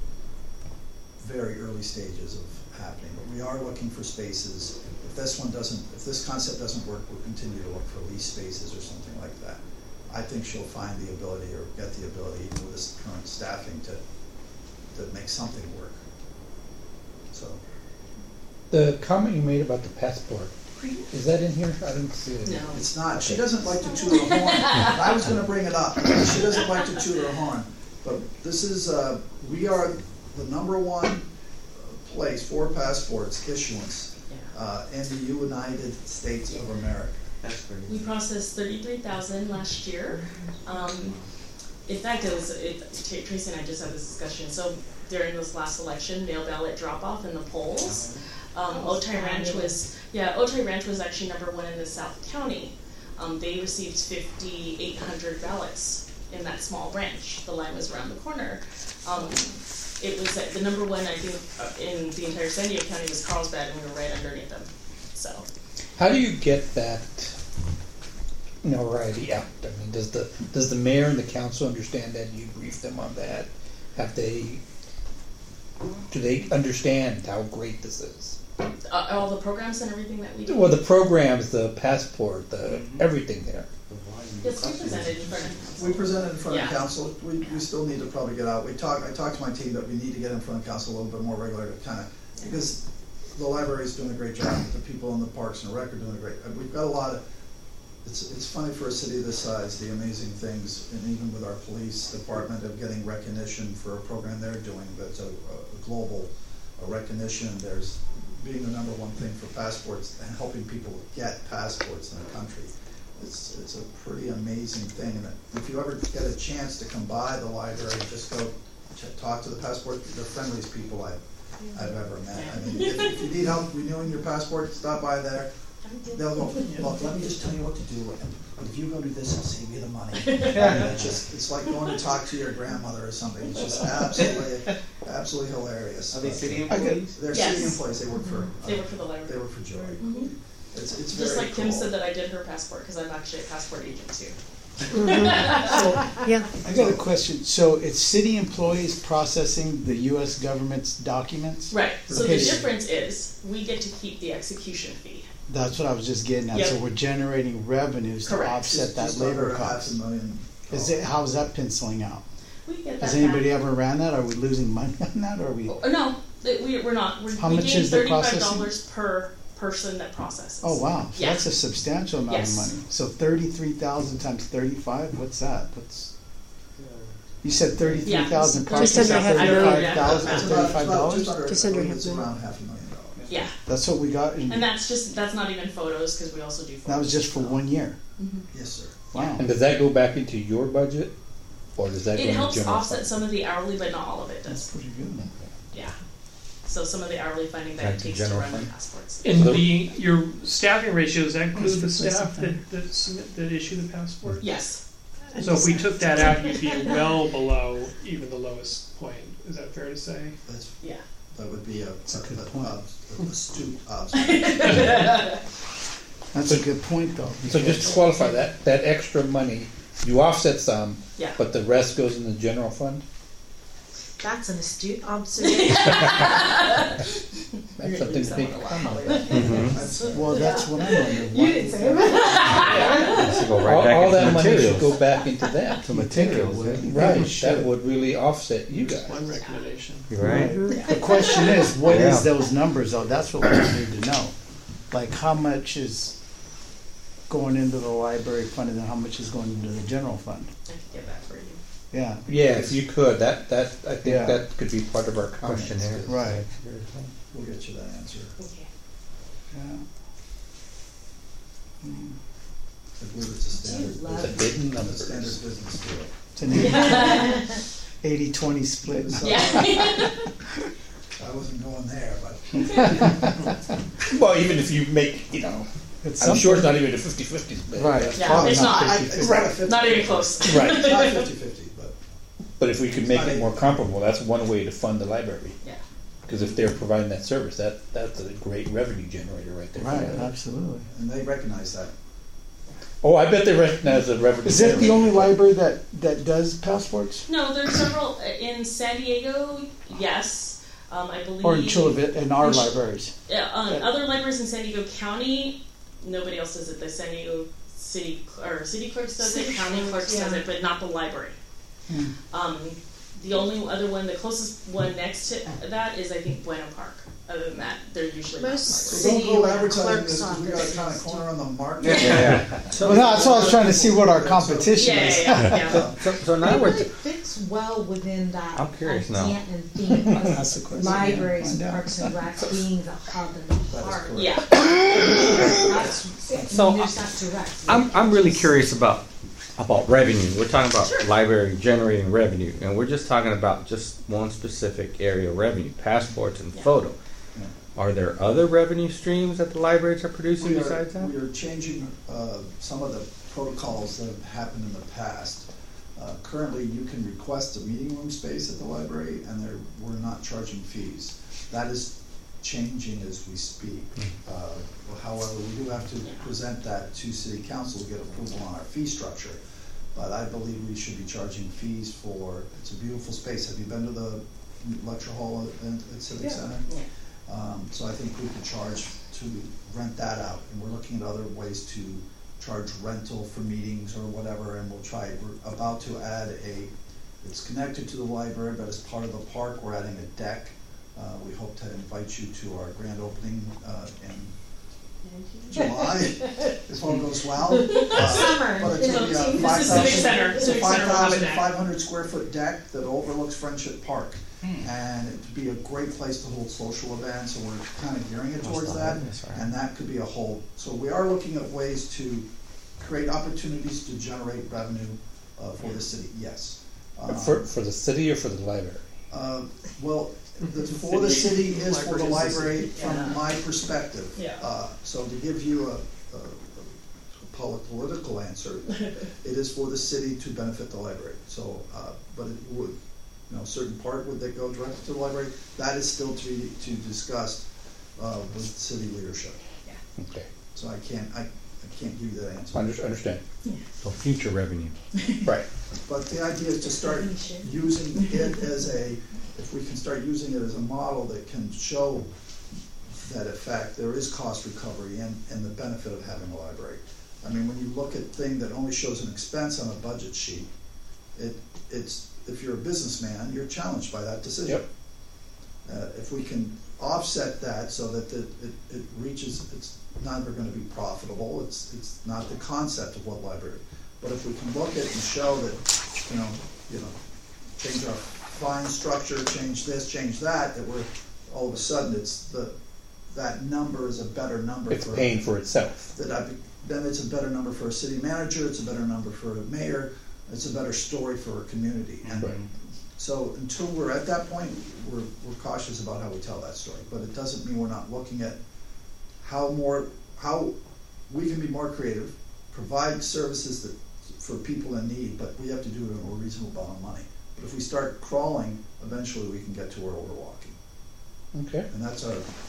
very early stages of happening. But we are looking for spaces. If this concept doesn't work, we'll continue to look for lease spaces or something like that. I think she'll find the ability, or get the ability, even with this current staffing, to make something work. So. The comment you made about the passport, is that in here? I didn't see it. No. It's not. She doesn't like to toot her horn. I was going to bring it up. She doesn't like to toot her horn. But this is, we are the #1 place for passports issuance Yeah. in the United States of America. That's pretty. We processed 33,000 last year. In fact, Tracy and I just had this discussion. So during this last election, mail ballot drop off in the polls. Otay Ranch was actually number one in the South County. They received 5,800 ballots in that small branch. The line was around the corner. It was the number one, I think, in the entire San Diego County was Carlsbad, and we were right underneath them. So, How do you get that notoriety out? I mean, does the mayor and the council understand that? You brief them on that? Do they understand how great this is? all the programs and everything that we do. Well, the programs, the passport, the everything there. Yes, we presented in front of council. We presented in front of Yeah. council. We still need to probably get out. I talked to my team that we need to get in front of council a little bit more regular to kind of, because the library is doing a great job. The people in the parks and rec are doing a great. We've got a lot of. It's funny for a city this size, the amazing things, and even with our police department of getting recognition for a program they're doing that's a global recognition. There's being the number one thing for passports and helping people get passports in the country. It's a pretty amazing thing. And if you ever get a chance to come by the library, just go talk to the passport. They're the friendliest people I've ever met. I mean, if you need help renewing your passport, stop by there. They'll go, look, let me just tell you what to do. And if you go do this, I'll save you the money. It's like going to talk to your grandmother or something. It's just absolutely hilarious. Are they city employees? They're Yes. city employees. They work for the library. They work for Joy. Mhm. It's Just very like Kim cool. said that I did her passport, because I'm actually a passport agent too. Yeah. I got a question. So it's city employees processing the U.S. government's documents? Right, so Okay. the difference is, we get to keep the execution fee. That's what I was just getting at. Yep. So we're generating revenues Correct. to offset that Just labor over cost. $500,000. How's that penciling out? We get that Has anybody back. ever ran that? Are we losing money on that? Or are we? No, we're not. How We much gain is the $35 per person that processes. Oh wow, so Yeah. that's a substantial amount Yes. of money. So 33,000 times 35. What's that? You said 33,000 Yeah. processed Just at under half a million. $35,000. It's $35. Just under it's $500,000. around $500,000. Yeah, That's what we got. and that's not even photos, because we also do photos. That was just for 1 year. Yes, sir. Wow. And does that go back into your budget, or does that go It into helps general offset fund? some of the hourly, but not all of it That's does. pretty good. Yeah. So some of the hourly funding that Back it to takes to general run the fund? passports. And So- your staffing ratio, does that include the That's the staff place that issue the passport? Yes. So if we took that out, you'd be well below even the lowest point. Is that fair to say? Yeah. That would be a good point. astute observation. That's a good point, though. So just to qualify that extra money, you offset some, Yeah. but the rest goes in the general fund? That's an astute observation. That's something to think about. Well, that's what I'm wondering. You didn't say that. It should go right back All into that money should materials. go back into that. To materials. Right, that would really offset you guys. One recommendation. You're right. The question is, what is Yeah. those numbers, though? That's what we need to know. Like, how much is going into the library fund and then how much is going into the general fund? I can get that for you. Yeah. Yeah, if you could, I think Yeah. that could be part of our comments. Questionnaire. Right. We'll get you that answer. Okay. Yeah. I believe it's a standard. Do you love- It's a big It's number. a standard business deal. It's an 80-20 split. Yeah. I wasn't going there, but Well, even if you make, It's I'm sure it's something. not even a 50-50 split. Right. but- Yeah, Probably it's not. 50-50. it's not a 50. Not even close. Right. It's not 50-50, but But if we could make it more comparable, that's one way to fund the library. Yeah. Because if they're providing that service, that's a great revenue generator right there. Right, absolutely. and they recognize that. Oh, I bet they recognize the revenue. Is that the generator. only library that does passports? No, there's several in San Diego. Yes, I believe. Or in Chula in our In Ch- libraries? Other libraries in San Diego County, nobody else does it. The San Diego city clerks does it. City County clerks, clerks does yeah. it, but not the library. Hmm. The only other one, the closest one next to that is I think Bueno Park. other than that, they're usually not Most smart. So don't City go or advertising clerk's this because we got a kind of office. corner on the market. Yeah. Well, that's why I was trying to see what our competition Yeah, is. yeah, yeah. So now It we're really fits well within that I'm curious now. idea and theme That's the of question. libraries, Find out. parks and recs being the hub and the heart. correct. Yeah. That's, So, I mean, there's that direct. I'm really curious about revenue. We're talking about Sure. library generating revenue, and we're just talking about just one specific area of revenue, passports and Yeah. photo. Are there other revenue streams that the libraries are producing We besides that? are changing some of the protocols that have happened in the past. Currently, you can request a meeting room space at the library, and we're not charging fees. That is changing as we speak. However, we do have to present that to City Council to get approval on our fee structure. But I believe we should be charging fees for, it's a beautiful space. Have you been to the lecture hall at Civic Center? Yeah. So I think we could charge to rent that out, and we're looking at other ways to charge rental for meetings or whatever, and we'll try, we're about to add it's connected to the library, but as part of the park, we're adding a deck. We hope to invite you to our grand opening in July, if all goes well. Summer. But it's gonna be a This is Civic Center. It's a Civic Center will have a deck. 5,500 square foot deck that overlooks Friendship Park. And it'd be a great place to hold social events, and we're kind of gearing it towards that. And that could be a whole, so we are looking at ways to create opportunities to generate revenue for the city, yes. For the city or for the library? Well, for the city is for the library from Yeah. my perspective. Yeah. So to give you a political answer, it is for the city to benefit the library. So, but it would, certain part would that go directly to the library? That is still to be discussed with city leadership. Okay, So I can't give you that answer. understand. So future revenue. Right. But the idea is to start using it as if we can start using it as a model that can show that effect, there is cost recovery and the benefit of having a library. I mean, when you look at thing that only shows an expense on a budget sheet, it's if you're a businessman, you're challenged by that decision. Yep. If we can offset that so that it reaches, it's never going to be profitable. It's not the concept of what library. But if we can look at and show that, change our fine structure, change this, change that, that we're all of a sudden that number is a better number. It's paying for itself. Then it's a better number for a city manager. It's a better number for a mayor. It's a better story for a community. And Right. so until we're at that point, we're cautious about how we tell that story. But it doesn't mean we're not looking at how we can be more creative, provide services for people in need, but we have to do it in a reasonable amount of money. But if we start crawling, eventually we can get to where we're walking. Okay. And that's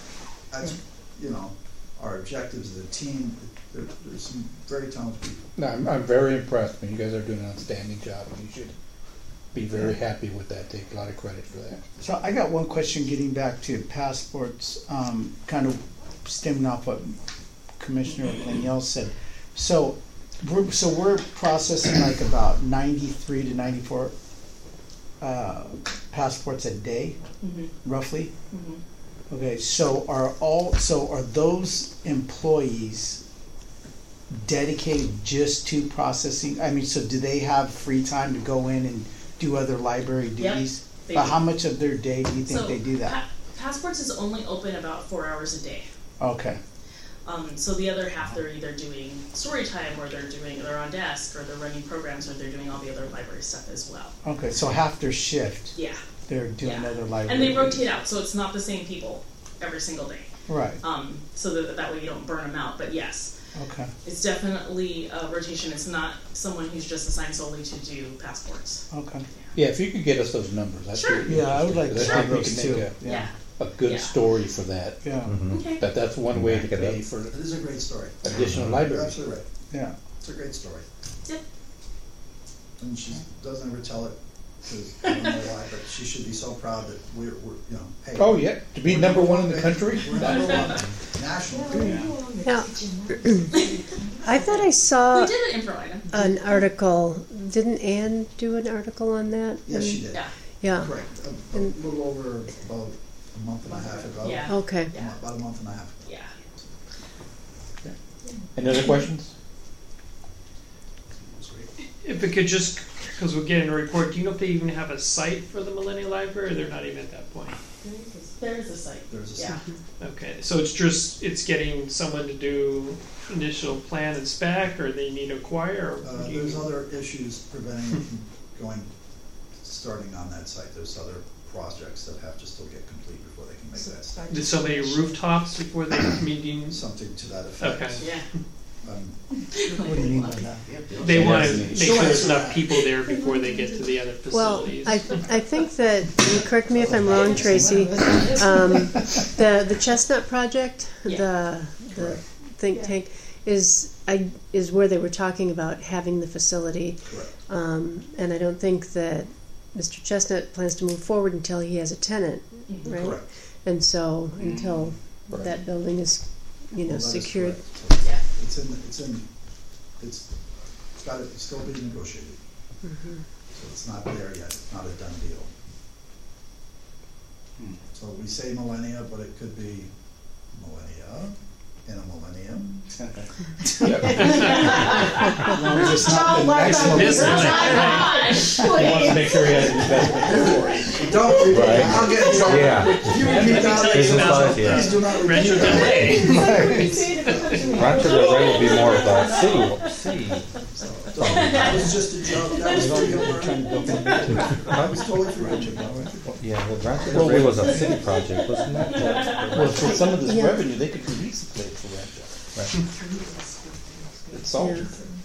our objectives as a team. There's some very talented people. No, I'm very impressed. You guys are doing an outstanding job, and you should be very happy with that. Take a lot of credit for that. So I got one question getting back to passports, kind of stemming off what Commissioner Danielle said. So we're processing like about 93 to 94 passports a day, roughly. Mm-hmm. Okay, so are those employees dedicated just to processing? I mean, so do they have free time to go in and do other library duties? they But do. how much of their day do you think they do that? Passports is only open about 4 hours a day. Okay. So the other half, they're either doing story time, or they're on desk, or they're running programs, or they're doing all the other library stuff as well. Okay, so half their shift, Yeah. they're doing Yeah. other library. And they duties. rotate out, so it's not the same people every single day. Right. So that way you don't burn them out. But yes, Okay. it's definitely a rotation. It's not someone who's just assigned solely to do passports. Okay. Yeah, if you could get us those numbers, I'd Sure. be Yeah, I would like to interested, have because I those think we too. can make Yeah. a good Yeah. story for that. Yeah. Okay. That's one way to Back it pay up. for It is a great story. additional You're libraries. absolutely right. Yeah. It's a great story. Yep. And she doesn't ever tell it, because I don't know why, but she should be so proud that we're hey. Oh yeah, to be we're number one in the hey, country. We're number one nationally. Now, I thought I saw We did an intro item. an article. Didn't Anne do an article on that? Yes, she did. Yeah. Yeah. Correct. A little over about a month and a half ago. Yeah. Okay. Yeah. About a month and a half ago. Yeah. Any other questions? It was great. If it could just, because we're getting a report, do you know if they even have a site for the Millennium Library, or they're not even at that point? There is a site. There's a Yeah. Okay, so it's getting someone to do initial plan and spec, or they need to acquire, or do you- There's other issues preventing it from starting on that site. There's other projects that have to still get complete before they can make that start. did so many rooftops before they meeting? Something to that effect. Okay. Yeah. What do you mean by that? They want to make sure there's Sure. enough people there before they get to the other Well, facilities. I think that, and correct me if I'm wrong, Tracy, the Chestnut Project, the Correct. think tank, is where they were talking about having the facility. Correct. And I don't think that Mr. Chestnut plans to move forward until he has a tenant, right? Correct. And so until Right. that building is, Well, that is secured. correct. So Yeah. it's got to still be negotiated. So it's not there yet. It's not a done deal. So we say millennia, but it could be millennia in a millennium. As long as it's not the next one. This one. He wants to make sure he has an investment. Don't repeat Right. that. I'll get in trouble. Yeah. If you repeat that, Business life, yeah. please do not repeat Rancho Del that. Rey. Rancho Del Rey will be more of a city. That was just a joke. That was for humor. That was totally for humor. Yeah, well, Rancho Del Rey was a city project, wasn't that? Well, for some of this Yeah. revenue, they could release the place for rent. It's salted.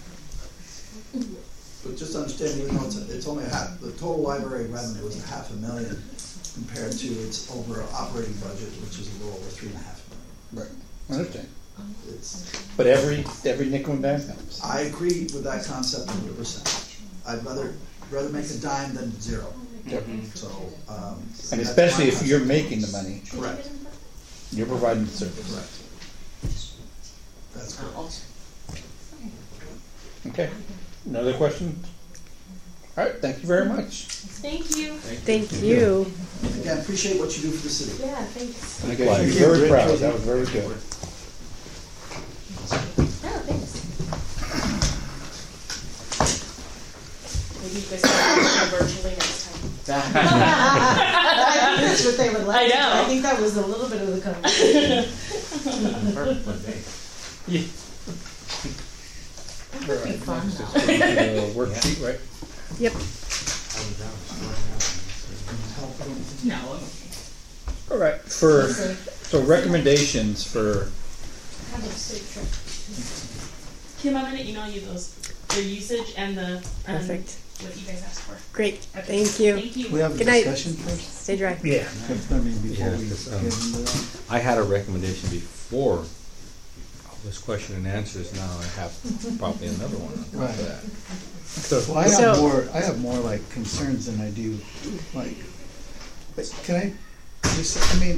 But just understand, even though it's only half, the total library revenue is $500,000 compared to its operating budget, which is a little over $3.5 million. Right. I understand. It's, But every nickel and dime helps. I agree with that concept 100%. I'd rather make a dime than zero. So, And that's especially my if you're concept. making the money, Correct, you're providing the service. correct. That's correct. Okay. Another question? All right. Thank you very much. Thank you. Thank you. Again, appreciate what you do for the city. Yeah, thanks. And again, you're very proud. That was very good. Yeah, thanks. Maybe you guys can do virtually next time. That's what they would like. I to do. know. I think that was a little bit of the conversation. Perfect one day. Yeah. That would be fun though. The worksheet, right? Yep. No. All right. So recommendations for. Have a safe trip. Kim, I'm gonna email you the usage and the Perfect. what you guys asked for. Great. Okay. Thank you. Thank you. We have a Good night. discussion first? Stay dry. Yeah. I mean, before Yeah, we just, get into that. I had a recommendation before all this question and answers. Now I have probably another one on top Right. of that. Well, I So- have more like concerns than I do, like, but can I just, I mean,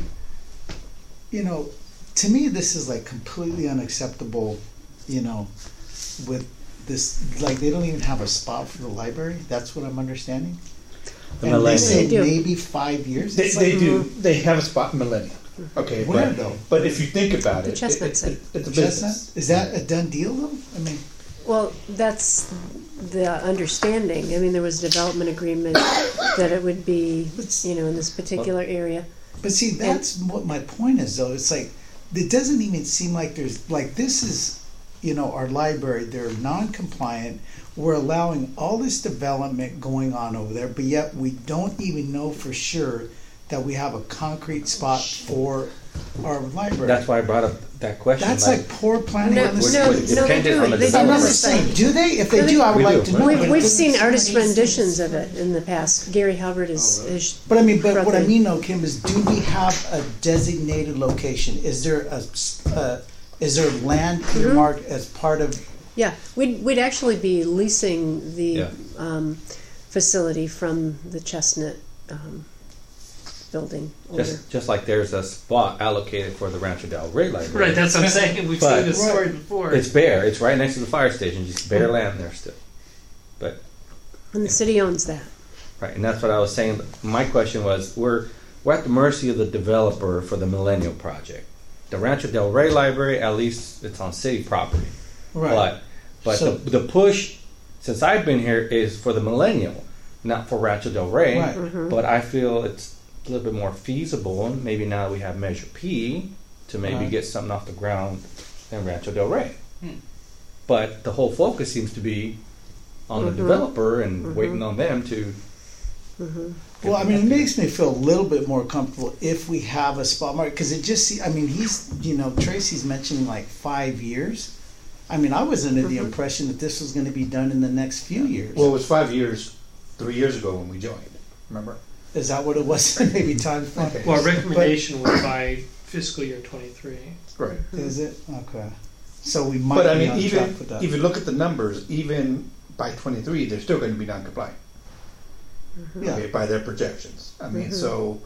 to me, this is like completely unacceptable, with this, like, they don't even have a spot for the library, that's what I'm understanding? The And they millennium. say They do. maybe 5 years? They, It's they like, do. They have a spot in Millennium. Okay. Where, but, though? But if you think about The it, Chestnut site. it's a Chestnut? business. Is that a done deal though? I mean, Well, that's the understanding. I mean, there was a development agreement that it would be, in this particular area. but see, that's what my point is though, it's like, it doesn't even seem like there's, like, this is, our library, they're non-compliant, we're allowing all this development going on over there, but yet we don't even know for sure that we have a concrete spot for our library. That's why I brought up that question. That's like poor planning No, on the no, city. Would- no, they dependent on do. the They do I'm have not a saying, site. do they? If they do, I would We like do. to know. but We've it seen doesn't- artist renditions of it in the past. Gary Halbert is But I mean, but brought what I the- mean though, Kim, is do we have a designated location? Is there land earmarked as part of? Yeah, we'd actually be leasing the Yeah. facility from the Chestnut building owner. Just like there's a spot allocated for the Rancho Del Rey library. Right, that's what I'm saying. We've But- seen this story before. It's bare. It's right next to the fire station. Just bare land there still. But And the city owns that. right, and that's what I was saying. My question was, we're we're at the mercy of the developer for the Millennial Project. The Rancho Del Rey Library, at least it's on city property. Right. But So- the push, since I've been here, is for the Millennial, not for Rancho Del Rey. Right. But I feel it's a little bit more feasible, maybe now that we have Measure P, to maybe Right. get something off the ground in Rancho Del Rey. But the whole focus seems to be on the developer and waiting on them to. Well, I mean, it makes me feel a little bit more comfortable if we have a spot market, because it just, I mean, Tracy's mentioning like 5 years. I mean, I was under the impression that this was going to be done in the next few years. Well, it was 5 years, 3 years ago when we joined. Remember? Is that what it was? Maybe time. Okay. Well, our recommendation was by fiscal year 23. Right. Is it? Okay. So we might But I be mean, on even track with that. if you look at the numbers, even by 23, they're still going to be non-compliant. Yeah. Okay, by their projections. I mean, so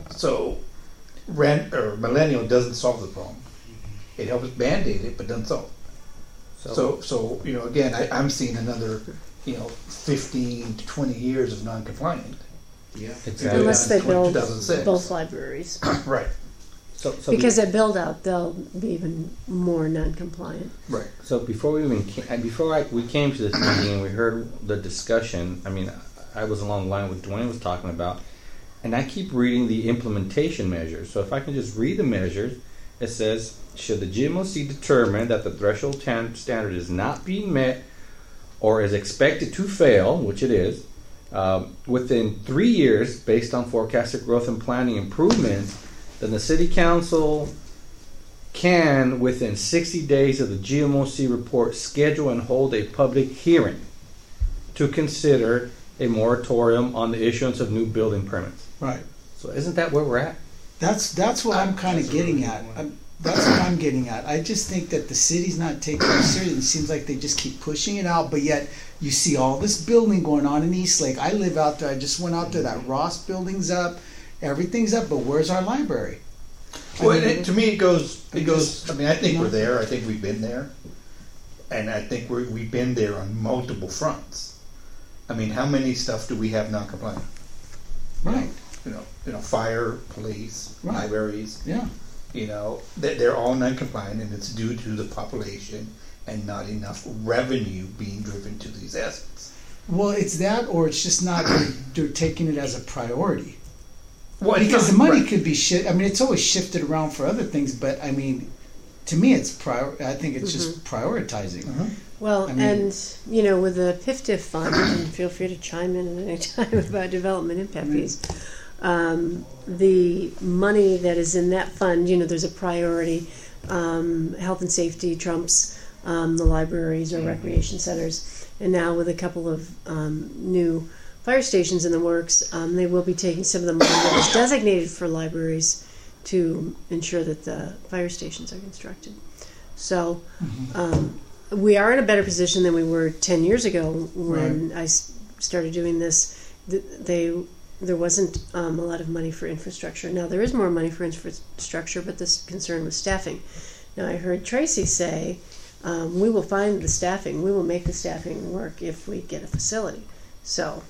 rent or Millennial doesn't solve the problem. It helps band-aid it, but doesn't solve. So you know, again, I'm seeing another, 15 to 20 years of non-compliant. Yeah. Exactly. Unless they build 2006. both libraries. Right. So Because at build out, they'll be even more non-compliant. Right. So before we even we came to this meeting and we heard the discussion, I mean, I was along the line with Dwayne was talking about, and I keep reading the implementation measures. So if I can just read the measures, it says, should the GMOC determine that the threshold standard is not being met or is expected to fail, which it is, within 3 years based on forecasted growth and planning improvements, then the City Council can, within 60 days of the GMOC report, schedule and hold a public hearing to consider a moratorium on the issuance of new building permits. Right. So isn't that where we're at? That's what I'm kind of getting at. That's what I'm getting at. I just think that the city's not taking it seriously. It seems like they just keep pushing it out, but yet you see all this building going on in Eastlake. I live out there. I just went out there. That Ross building's up. Everything's up, but where's our library? Well, to me, it goes. I mean, I think we're there. I think we've been there, and I think we've been there on multiple fronts. I mean, how many stuff do we have non-compliant? Right. Fire, police, Right. libraries. Yeah. They're all non-compliant, and it's due to the population and not enough revenue being driven to these assets. Well, it's that, or it's just not. They're taking it as a priority. Well, it's Because not- the money right. could be I mean, it's always shifted around for other things, but I mean, to me, it's I think it's just prioritizing. Well, I mean- and with the PIFTIF fund, and feel free to chime in at any time about development impact fees. The money that is in that fund, there's a priority. Health and safety trumps the libraries or recreation centers, and now with a couple of new fire stations in the works, they will be taking some of the money that is designated for libraries to ensure that the fire stations are constructed. So we are in a better position than we were 10 years ago when I started doing this. There wasn't a lot of money for infrastructure. Now there is more money for infrastructure, but this concern was staffing. Now I heard Tracy say, we will find the staffing, we will make the staffing work if we get a facility. So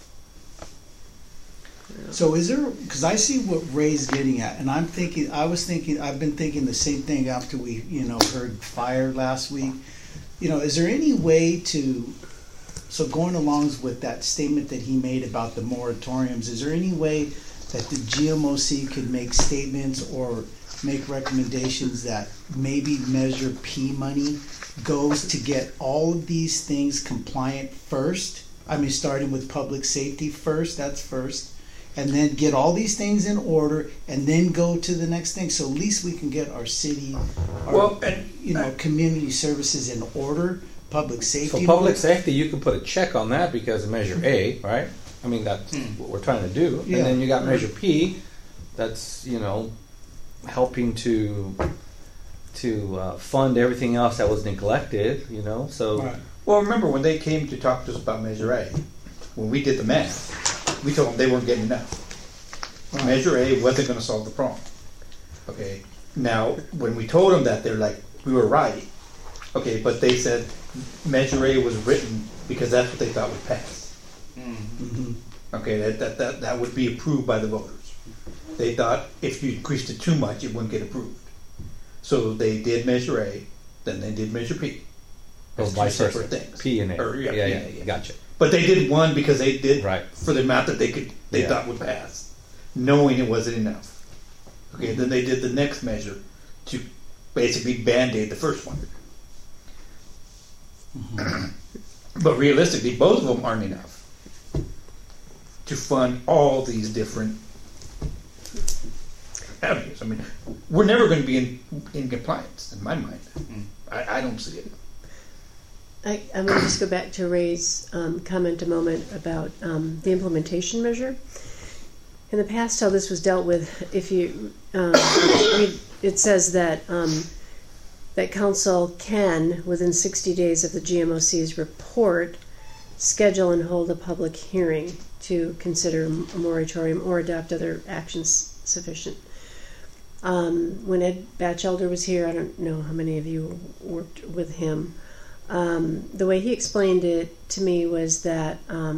is there? Because I see what Ray's getting at, and I've been thinking the same thing after we, heard fire last week. Is there any way to? So going along with that statement that he made about the moratoriums, is there any way that the GMOC could make statements or make recommendations that maybe Measure P money goes to get all of these things compliant first? I mean, starting with public safety first, that's first. And then get all these things in order, and then go to the next thing. So at least we can get our city, community services in order, public safety. For public safety, you can put a check on that because of Measure A, right? I mean, that's what we're trying to do. Yeah. And then you got Measure P, that's helping to fund everything else that was neglected. So. Right. Well, remember when they came to talk to us about Measure A, when we did the math, we told them they weren't getting enough. Right. Measure A wasn't going to solve the problem. Okay. Now, when we told them that, they're like, we were right. Okay, but they said Measure A was written because that's what they thought would pass. Mm-hmm. Okay, that would be approved by the voters. they thought if you increased it too much, it wouldn't get approved. So they did Measure A, then they did Measure P. Or As two vice versa. separate things. P and A. Or, yeah, yeah. Gotcha. But they did one because they did Right. for the amount that they Yeah. thought would pass, knowing it wasn't enough. Okay, then they did the next measure to basically band-aid the first one. But realistically, both of them aren't enough to fund all these different avenues. I mean, we're never going to be in compliance, in my mind. I don't see it. I'm going to just go back to Ray's comment a moment about the implementation measure. In the past, how this was dealt with, if you read, it says that that council can, within 60 days of the GMOC's report, schedule and hold a public hearing to consider a moratorium or adopt other actions sufficient. When Ed Batchelder was here, I don't know how many of you worked with him. The way he explained it to me was that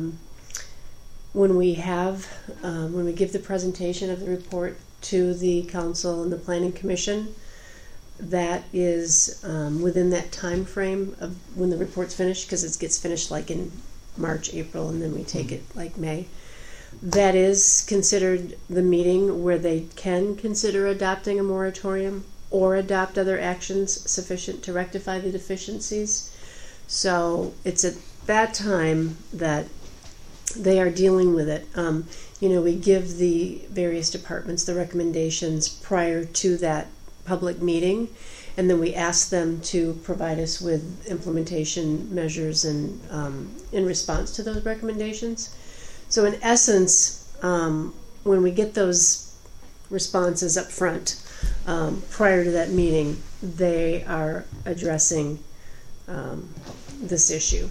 when we give the presentation of the report to the council and the planning commission, that is within that time frame of when the report's finished, because it gets finished like in March, April, and then we take it like May. That is considered the meeting where they can consider adopting a moratorium or adopt other actions sufficient to rectify the deficiencies. So it's at that time that they are dealing with it. We give the various departments the recommendations prior to that public meeting, and then we ask them to provide us with implementation measures and in response to those recommendations. So in essence, when we get those responses up front prior to that meeting, they are addressing this issue.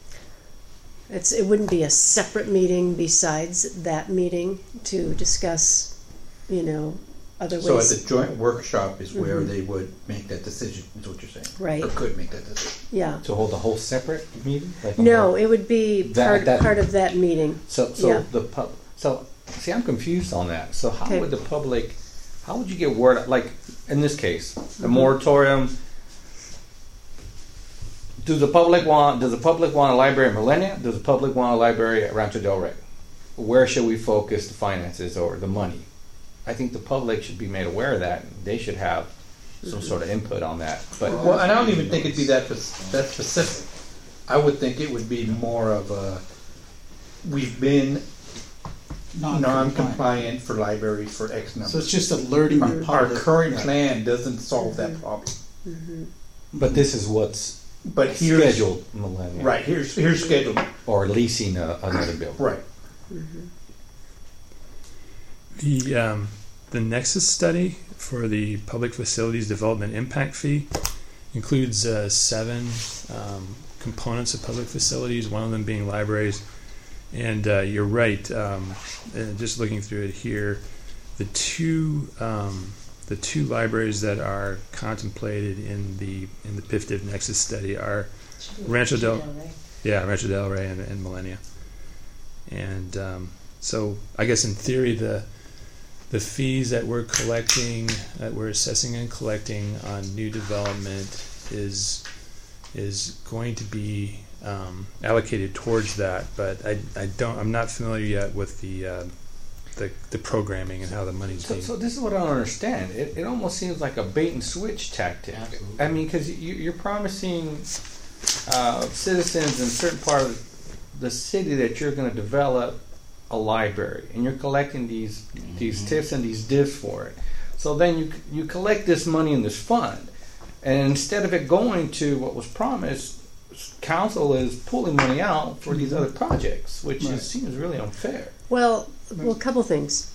It wouldn't be a separate meeting besides that meeting to discuss, other ways. So at the joint workshop is where they would make that decision, is what you're saying? Right. Or could make that decision. Yeah. To hold a whole separate meeting? Like a No, whole- it would be That- part of that meeting. So Yeah. see, I'm confused on that. So how Okay. would the public, how would you get word, like in this case, the moratorium? Does the public want a library at Millennia? Does the public want a library at Rancho Del Rey? Where should we focus the finances or the money? I think the public should be made aware of that. They should have some sort of input on that. But Well, and I don't even think it'd be that specific. I would think it would be more of a, we've been non-compliant for libraries for X number. So it's just alerting the Our public. current Right. plan doesn't solve that problem. but this is what's But here's scheduled Millennia. right. Here's scheduled. Or leasing another building. Right. The Nexus study for the Public Facilities Development Impact Fee includes 7 components of public facilities, one of them being libraries. And you're right, just looking through it here, the two libraries that are contemplated in the PIF-DIV Nexus study are Rancho Del Rey and Millennia. And so I guess in theory the fees that we're collecting, that we're assessing and collecting on new development is going to be allocated towards that, but I'm not familiar yet with the programming and how the money's being. So this is what I don't understand. It almost seems like a bait and switch tactic. Absolutely. I mean, because you're promising citizens in certain part of the city that you're going to develop a library, and you're collecting these TIFs and these DIVs for it. So then you collect this money in this fund, and instead of it going to what was promised, council is pulling money out for these other projects, which seems really unfair. Well, a couple things.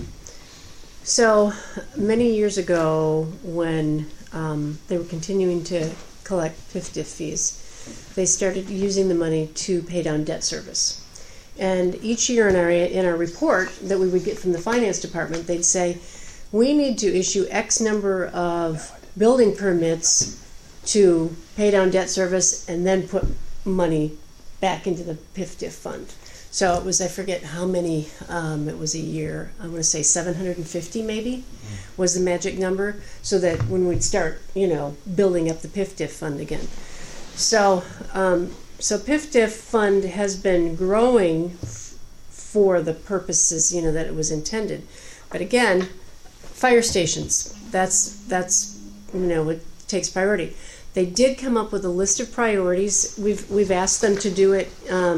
So many years ago, when they were continuing to collect PIF-DIF fees, they started using the money to pay down debt service. And each year in our report that we would get from the finance department, they'd say, we need to issue X number of building permits to pay down debt service and then put money back into the PIF-DIF fund. So it was, I forget how many, it was a year, I'm gonna say 750 maybe, was the magic number, so that when we'd start, building up the PIF-DIF fund again. So, so PIF-DIF fund has been growing for the purposes, that it was intended. But again, fire stations, that's it takes priority. They did come up with a list of priorities. We've asked them to do it,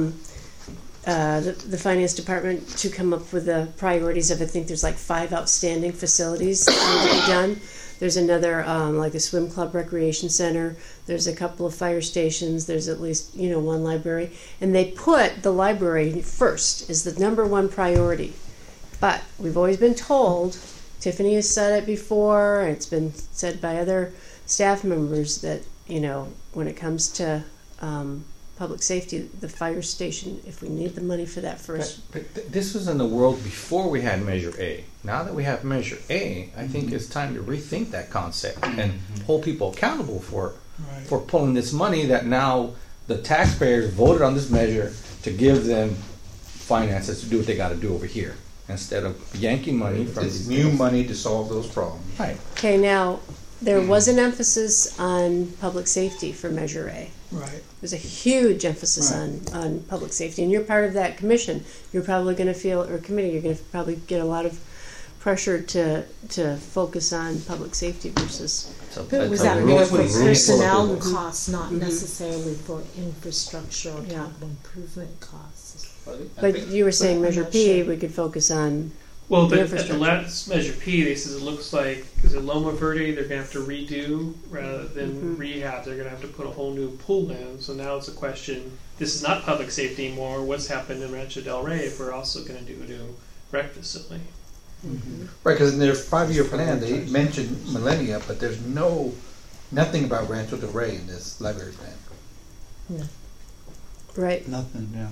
the finance department to come up with the priorities of, I think there's like 5 outstanding facilities that need to be done. There's another, like a swim club recreation center. There's a couple of fire stations. There's at least, 1 library. And they put the library first as the number 1 priority. But we've always been told, Tiffany has said it before, and it's been said by other staff members that, when it comes to public safety, the fire station, if we need the money for that first. But this was in the world before we had Measure A. Now that we have Measure A, I think it's time to rethink that concept and hold people accountable for pulling this money that now the taxpayers voted on this measure to give them finances to do what they got to do over here, instead of yanking money from It's new money to solve those problems. Right. Okay, now, there was an emphasis on public safety for Measure A. Right. There's a huge emphasis on public safety, and you're part of that commission. You're probably going to feel, or committee, you're going to probably get a lot of pressure to focus on public safety versus. But was that more for personnel costs, not necessarily for infrastructure or capital improvement costs? But you were saying Measure P, we could focus on. Well, but at the last Measure P, they says it looks like, because at Loma Verde, they're going to have to redo rather than rehab. They're going to have to put a whole new pool in. So now it's a question, this is not public safety anymore. What's happened in Rancho Del Rey if we're also going to do a new rec facility? Right, because in their 5-year plan, they mentioned Millennia, but there's nothing about Rancho Del Rey in this library plan. No. Right. Nothing, yeah.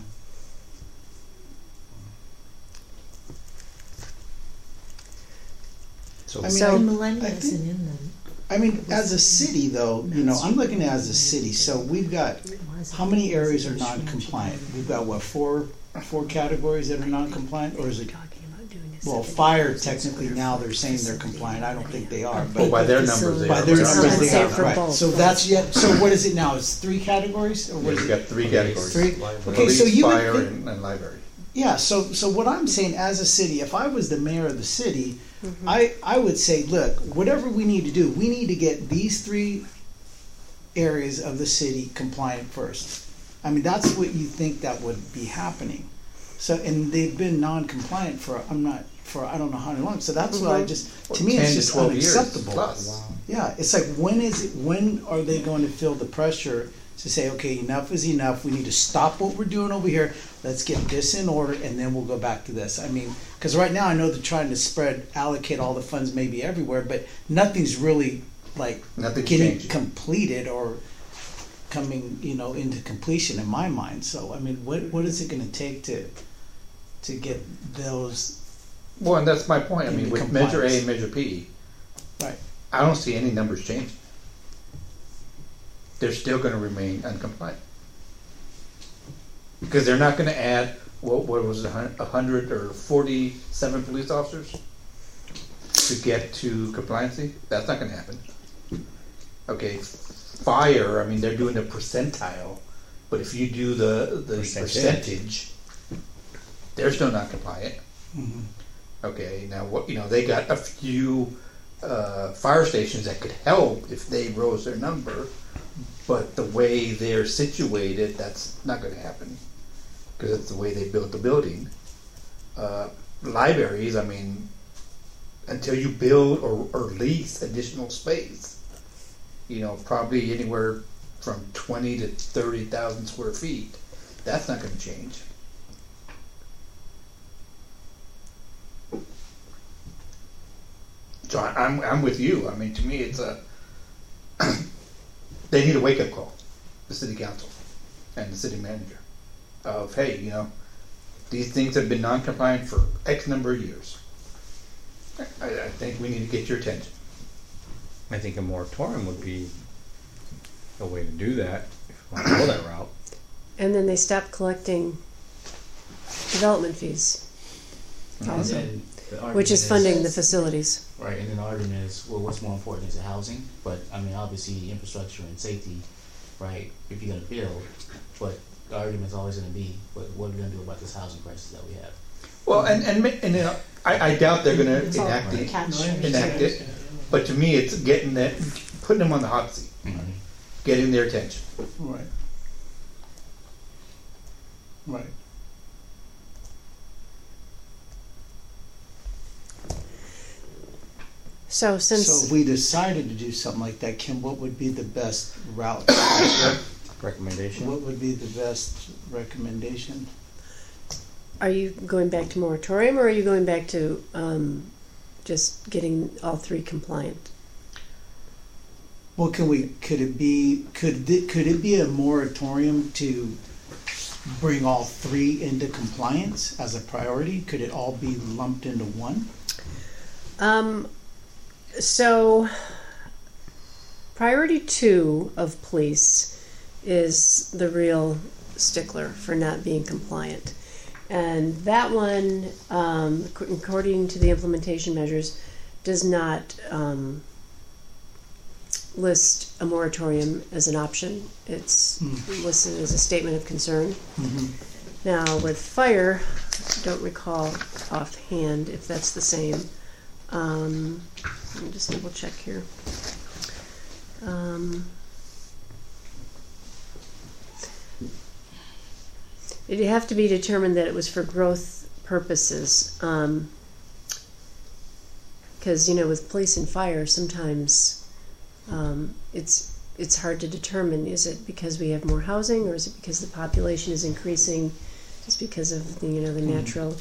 So, Millennia isn't in them. I mean, as a city, though, I'm looking at it as a city. So we've got, how many areas are non-compliant? We've got, what, four categories that are non-compliant? Or is it, well, fire, technically, now they're saying they're compliant. I don't think they are. But By their numbers, they by are. their numbers, they are. For Right. both, So that's yet, so what is it now? It's 3 categories? Or what is You've it? got 3 categories. 3? Okay, Police, so you would fire, think, and library. yeah, so what I'm saying, as a city, if I was the mayor of the city, I would say, look, whatever we need to do, we need to get these 3 areas of the city compliant first. I mean, that's what you think that would be happening. So, and they've been non-compliant for I don't know how long. So that's what I just, to me, 10 it's to just 12 years unacceptable. plus. Yeah, it's like, when are they going to feel the pressure to say, okay, enough is enough, we need to stop what we're doing over here, let's get this in order, and then we'll go back to this. I mean, because right now I know they're trying to allocate all the funds maybe everywhere, but nothing's really Nothing's getting changing. completed or coming, into completion in my mind. So, I mean, what is it going to take to get those? Well, and that's my point. I mean, into with Measure A compliance. and Measure P, Right. I don't see any numbers changing. They're still going to remain uncompliant. Because they're not going to add, what was it, 147 police officers to get to compliancy? That's not going to happen. Okay, fire, I mean, they're doing a percentile, but if you do the percentage, they're still not compliant. Mm-hmm. Okay, now they got a few fire stations that could help if they rose their number, but the way they're situated, that's not going to happen because it's the way they built the building. Libraries, I mean, until you build or lease additional space, probably anywhere from 20 to 30,000 square feet, that's not going to change. So I'm with you. I mean, to me, it's they need a wake-up call, the city council and the city manager, of, hey, these things have been non-compliant for X number of years. I think we need to get your attention. I think a moratorium would be a way to do that if you want to go that route. And then they stopped collecting development fees, also, And the argument which is funding the facilities. Right, and then the argument is, well, what's more important? Is it housing? But, I mean, obviously, infrastructure and safety, right, if you're gonna build, but the argument's always gonna be, what are we gonna do about this housing crisis that we have? Well, and you know, I doubt they're going to enact it. But to me, it's getting that, putting them on the hot seat, getting their attention. Right. Right. So since So if we decided to do something like that, Kim, what would be the best route? Recommendation? What would be the best recommendation? are you going back to moratorium, or are you going back to just getting all three compliant? Well, could it be a moratorium to bring all three into compliance as a priority? Could it all be lumped into one? So priority 2 of police is the real stickler for not being compliant. And that one, according to the implementation measures, does not list a moratorium as an option. It's listed as a statement of concern. Mm-hmm. Now, with fire, I don't recall offhand if that's the same. Let me just double check here. It'd have to be determined that it was for growth purposes. Because, with police and fire, sometimes it's hard to determine, is it because we have more housing, or is it because the population is increasing just because of the natural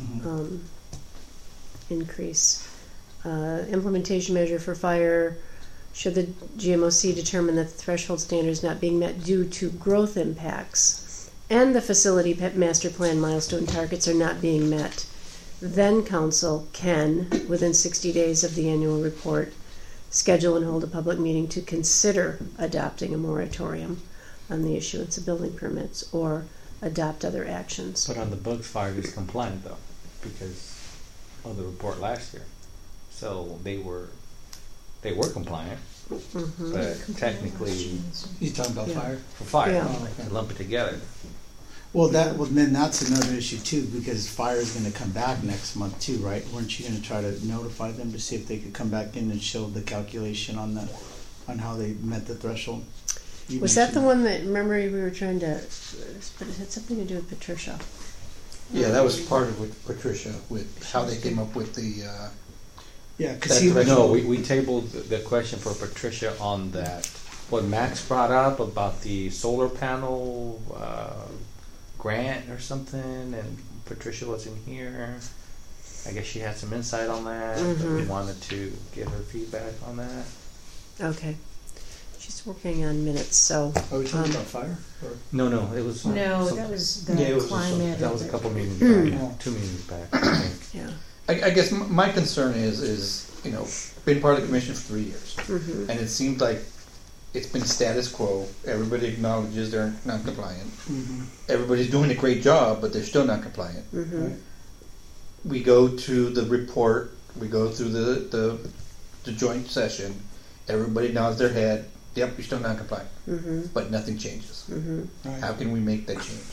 increase. Implementation measure for fire: should the GMOC determine that the threshold standard is not being met due to growth impacts and the facility master plan milestone targets are not being met, then council can, within 60 days of the annual report, schedule and hold a public meeting to consider adopting a moratorium on the issuance of building permits or adopt other actions. But on the books, fire is compliant though, because of the report last year. So they were compliant, but technically You talking about fire? for fire, Yeah. lump it together. Well, then that's another issue too, because fire is going to come back next month too, right? Weren't you going to try to notify them to see if they could come back in and show the calculation on how they met the threshold? Was that the one that, remember, we were trying to, but it had something to do with Patricia? Yeah, that was part of with Patricia, with how they came up with the. Yeah, because we tabled the question for Patricia on that. What Max brought up about the solar panel grant or something, and Patricia wasn't here. I guess she had some insight on that, but we wanted to get her feedback on that. Okay. She's working on minutes, so. Are we talking about fire? Or? No, it was. that was the climate. That was a couple meetings back, 2 meetings back, I think. Yeah. I guess my concern is been part of the commission for 3 years, and it seems like it's been status quo. Everybody acknowledges they're not compliant. Everybody's doing a great job, but they're still not compliant. Right? We go to the report. We go through the joint session. Everybody nods their head. Yep, you're still not compliant, but nothing changes. Right. How can we make that change?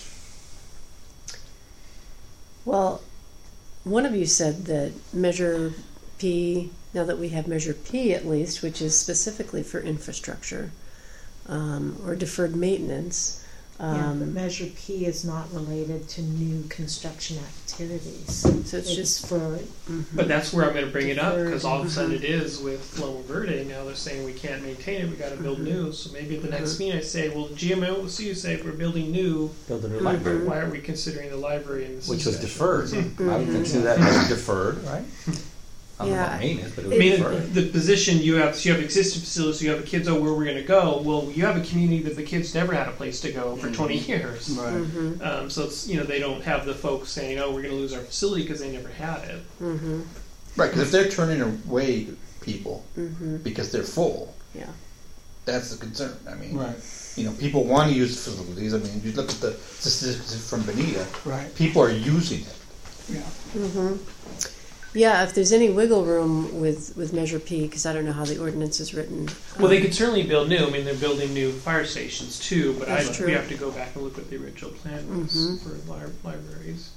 Well, one of you said that Measure P, now that we have Measure P at least, which is specifically for infrastructure or deferred maintenance. But Measure P is not related to new construction activities. So it's just for. But that's where I'm going to bring it up, because all of a sudden it is with Loma Verde. Now they're saying we can't maintain it, we got to build new. So maybe at the next meeting I say, well, GMOC say if we're building new, Build a new library. why are we considering the library in this Which was session? deferred. I would consider that as deferred, right? I don't know about maintenance, but it was I mean, deferred. the position you have existing facilities, you have the kids, where we're going to go. Well, you have a community that the kids never had a place to go for 20 years. Right. So it's, they don't have the folks saying, oh, we're going to lose our facility because they never had it. Right, because if they're turning away people because they're full, That's the concern. I mean, Right. you know, people want to use facilities. I mean, if you look at the statistics from Benita, Right. people are using it. Yeah. Yeah, if there's any wiggle room with Measure P, because I don't know how the ordinance is written. Well, they could certainly build new. I mean, they're building new fire stations too, but That's true. we have to go back and look what the original plan was for libraries.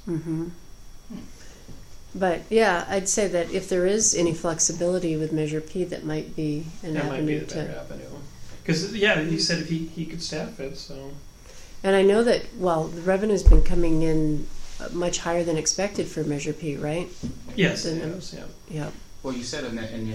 But yeah, I'd say that if there is any flexibility with Measure P, that might be an That might be avenue the better to. avenue. Because he said if he could staff it, so. And I know that the revenue's been coming in much higher than expected for Measure P, right? Yes, The it numbers. is, yeah. Yeah. Well, you said in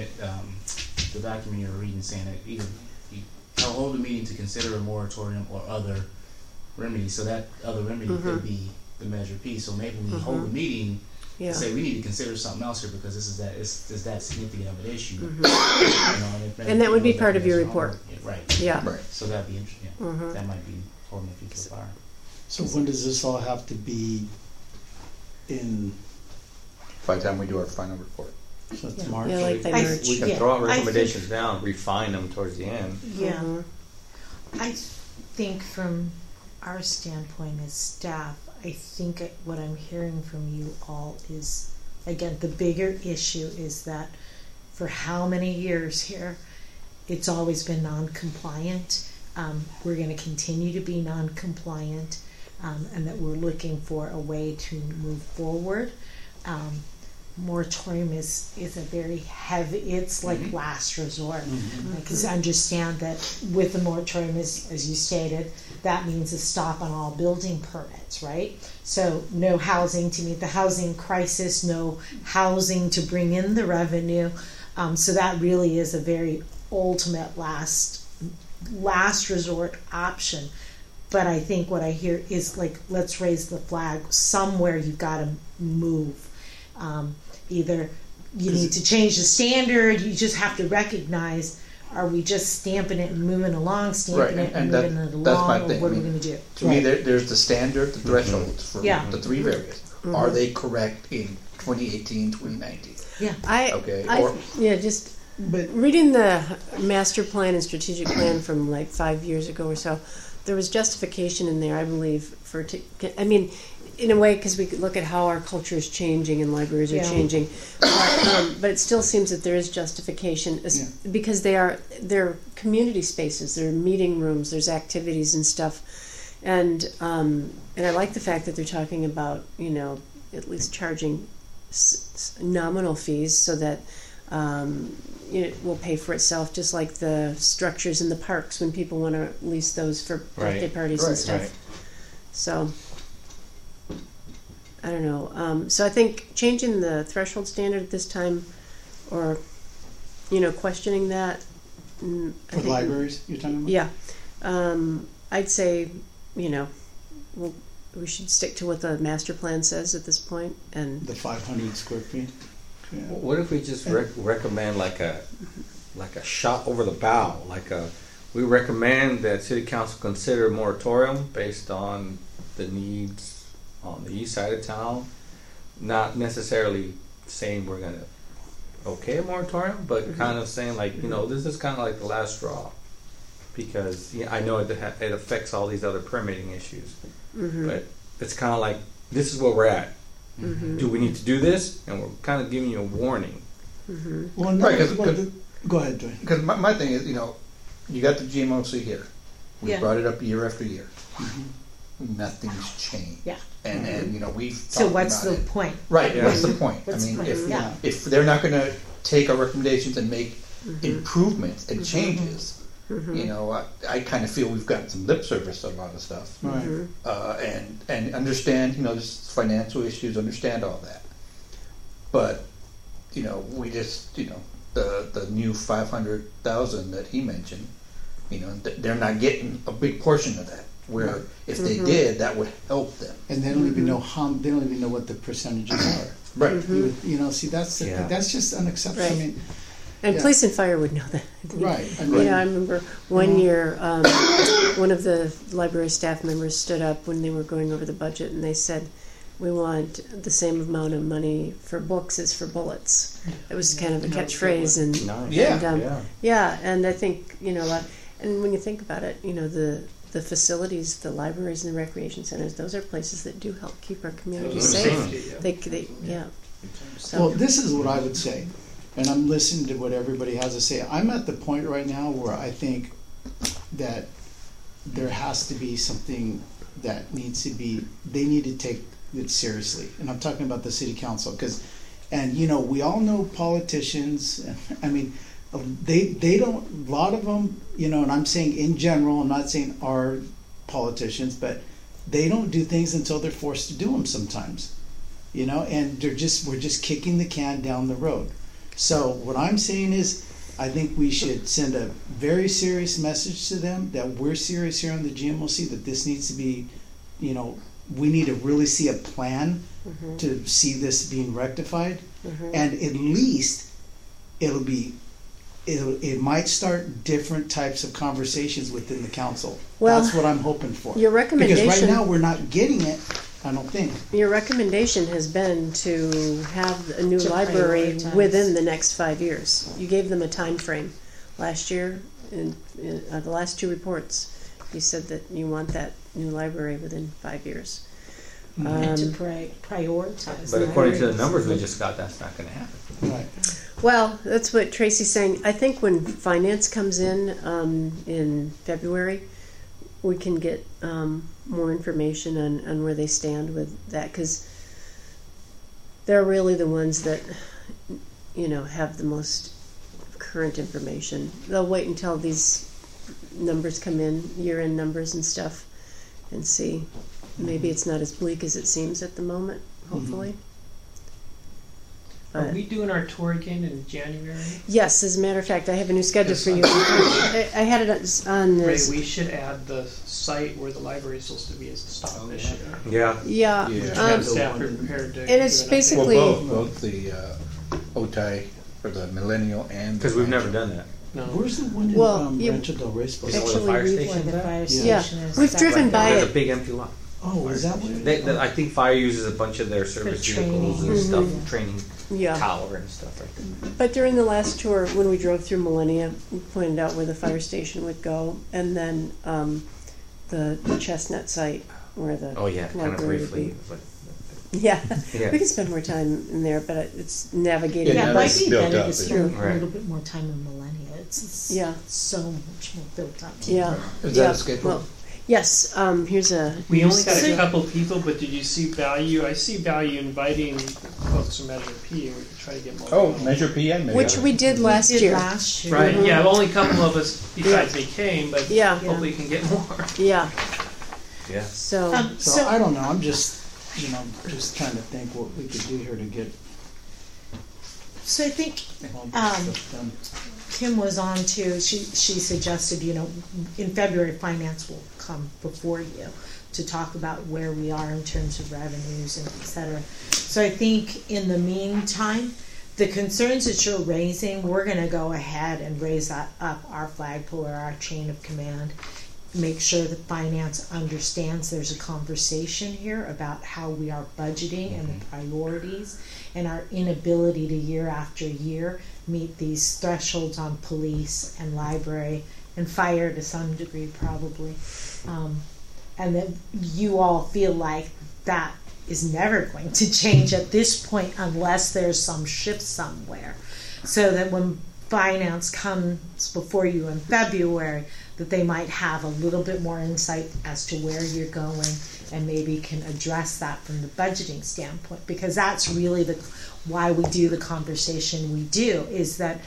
the document you were reading, saying that either you hold a meeting to consider a moratorium or other remedy. So that other remedy could be the Measure P. So maybe we hold a meeting Yeah. to say we need to consider something else here because this is that significant of an issue. You know, And that would be part of your report. Yeah, right. Yeah. Right. So that'd be interesting. Yeah. That might be holding a few to the fire. So when does this all have to be in, By the time we do our final report. so it's Yeah. March? Yeah, like by I- March. We can Yeah, throw out I think- recommendations down, refine them towards the end. Yeah. I think from our standpoint as staff, I think what I'm hearing from you all is, again, the bigger issue is that for how many years here, it's always been non-compliant. We're going to continue to be non-compliant, and that we're looking for a way to move forward. Moratorium is a very heavy, it's like last resort. Because understand that with the moratorium, as you stated, that means a stop on all building permits, right? So no housing to meet the housing crisis, no housing to bring in the revenue. So that really is a very ultimate last resort option. But I think what I hear is like, let's raise the flag. Somewhere you've got to move. Either you need to change the standard, you just have to recognize, are we just stamping it and moving along, stamping it and moving it that's my along, or thing. what I are we mean, going to do? To me, there's the standard, the thresholds for Yeah. the three various. Are they correct in 2018, 2019? Just But reading the master plan and strategic plan from like 5 years ago or so, there was justification in there, I believe, in a way, because we could look at how our culture is changing and libraries are changing, but it still seems that there is justification because they're community spaces, they're meeting rooms, there's activities and stuff, and I like the fact that they're talking about at least charging nominal fees so that it will pay for itself, just like the structures in the parks when people want to lease those for birthday parties and stuff. Right. So I don't know. So I think changing the threshold standard at this time, or questioning that. for libraries, you're talking about? Yeah, I'd say we should stick to what the master plan says at this point, and The 500 square feet? Yeah. What if we just recommend like a shot over the bow? We recommend that City Council consider a moratorium based on the needs on the east side of town. Not necessarily saying we're going to okay a moratorium, but kind of saying this is kind of like the last straw. Because I know it affects all these other permitting issues. But it's kind of like, this is where we're at. Do we need to do this? And we're kind of giving you a warning. Well, no, Right, 'cause- go ahead, Dwayne. Because my thing is, you got the GMOC here. We brought it up year after year. Nothing's changed. Yeah. And we've So talked what's about the it. point? Right. Yeah. What's the point? What's the point? If they're not going to take our recommendations and make improvements and changes, I kind of feel we've gotten some lip service on a lot of stuff. Right. And understand, there's financial issues, understand all that. But, we just, the new 500,000 that he mentioned, they're not getting a big portion of that. Where if they did, that would help them. And they don't even know they don't even know what the percentages are. Right. See, that's just unacceptable. Right. I mean, And police and fire would know that. right. I mean, I remember one year, one of the library staff members stood up when they were going over the budget, and they said, "We want the same amount of money for books as for bullets." It was kind of a catchphrase, and Nice. Yeah. and, Yeah. and I think And when you think about it, the facilities, the libraries and the recreation centers, those are places that do help keep our community safe. Yeah. So, Well, this is what I would say, and I'm listening to what everybody has to say. I'm at the point right now where I think that there has to be something that needs to be, they need to take it seriously. And I'm talking about the city council, we all know politicians, I mean, they don't, a lot of them, and I'm saying in general, I'm not saying our politicians, but they don't do things until they're forced to do them sometimes, and we're just kicking the can down the road. So what I'm saying is, I think we should send a very serious message to them that we're serious here on the GMOC, that this needs to be, we need to really see a plan to see this being rectified, and at least it might start different types of conversations within the council. Well, that's what I'm hoping for. Your recommendation, because right now we're not getting it, I don't think. Your recommendation has been to have a new To library prioritize. within the next 5 years. You gave them a time frame last year in the last two reports. You said that you want that new library within 5 years. And to prioritize. But according to the libraries. numbers we just got, that's not going to happen. Right. Well, that's what Tracy's saying. I think when finance comes in February, we can get more information on where they stand with that, because they're really the ones that have the most current information. They'll wait until these numbers come in, year-end numbers and stuff, and see. Maybe it's not as bleak as it seems at the moment, hopefully. Are we doing our tour again in January? Yes, as a matter of fact, I have a new schedule for you. I had it on Ray, this. we should add the site where the library is supposed to be as a stop this year. Yeah. Yeah, Yeah. Staff are prepared to. and it's do an update. basically- Well, both the OTI for the millennial and Because we've never done that. No. Where's the one in Well, Rancho Del Rey? Is it where the Actually, fire we've- Where station's the at? fire Yeah. station is. We've That driven right by there. There's it. a big empty lot. Oh, is that what it is? I think fire uses a bunch of their service training. vehicles and stuff, training yeah. tower and stuff right there. But during the last tour, when we drove through Millennia, we pointed out where the fire station would go, and then the Chestnut site where the Oh yeah, kind of library would briefly. be. But Yeah, Yeah. we could spend more time in there, but it's navigating. Yeah, Yeah, it now might it's be built better up, to spend Right. a little bit more time in Millennia. It's Yeah. so much more built up. Yeah. Is yeah. that a schedule? Well, yes. Here's a. We only got a So- couple people, but did you see value? I see value inviting folks to Measure P, and we could try to get more. Oh, people. Measure P and Measure. Which we did last We did year. last year. Right, Mhm. yeah, only a couple of us besides me came, but Yeah. hopefully we can get more. Yeah. yeah. So. So I don't know, I'm just trying to think what we could do here to get So I think all this stuff done. Kim was on to, she suggested, in February, finance will come before you to talk about where we are in terms of revenues and et cetera. So I think in the meantime, the concerns that you're raising, we're gonna go ahead and raise that up our flagpole or our chain of command. Make sure that finance understands there's a conversation here about how we are budgeting and the priorities and our inability to year after year meet these thresholds on police and library and fire to some degree probably. And that you all feel like that is never going to change at this point unless there's some shift somewhere. So that when finance comes before you in February, that they might have a little bit more insight as to where you're going and maybe can address that from the budgeting standpoint, because that's really why we do the conversation we do, is that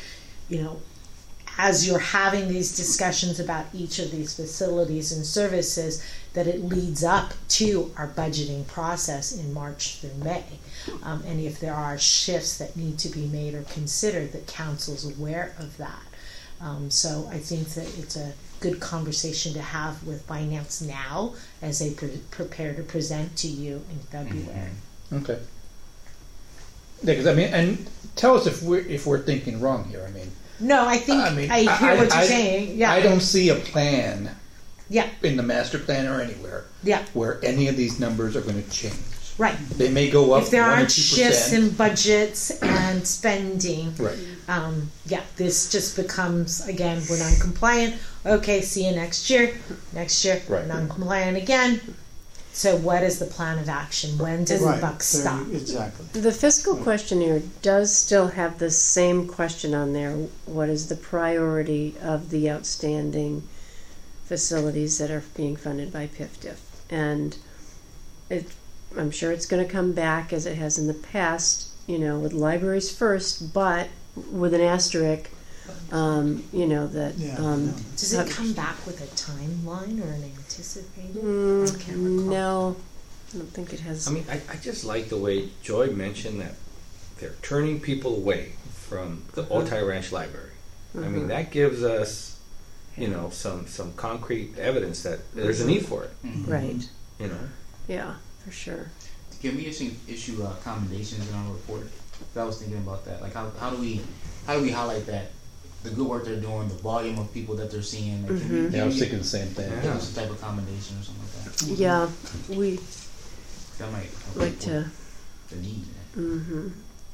as you're having these discussions about each of these facilities and services, that it leads up to our budgeting process in March through May. And if there are shifts that need to be made or considered, that council's aware of that. So I think that it's a good conversation to have with finance now as they prepare to present to you in February. Okay. Yeah, because and tell us if we're thinking wrong here. No, I think I hear what you're saying. Yeah, I don't see a plan. Yeah. In the master plan or anywhere. Yeah. Where any of these numbers are going to change. Right. They may go up If there 1 or aren't 2%. shifts in budgets and spending, Right. yeah, this just becomes, again, we're non-compliant. Okay, see you next year. Next year, Right. non-compliant again. So what is the plan of action? When does the Right, buck stop? exactly. The fiscal questionnaire does still have the same question on there. What is the priority of the outstanding facilities that are being funded by PIF-DIF? And I'm sure it's going to come back as it has in the past, with libraries first, but with an asterisk, that. Does it come back with a timeline or an anticipated? I can't recall. No, I don't think it has. I mean, I just like the way Joy mentioned that they're turning people away from the Otay Ranch Library. I mean, that gives us, some concrete evidence that there's a need for it. Right. Yeah, for sure. Can we issue commendations in our report? 'Cause I was thinking about that. Like, how do we highlight that? The good work they're doing, the volume of people that they're seeing. Like, can we, I was thinking the same thing. give them some type of commendation or something like that. Yeah, we That might help like to. the need. Mm-hmm.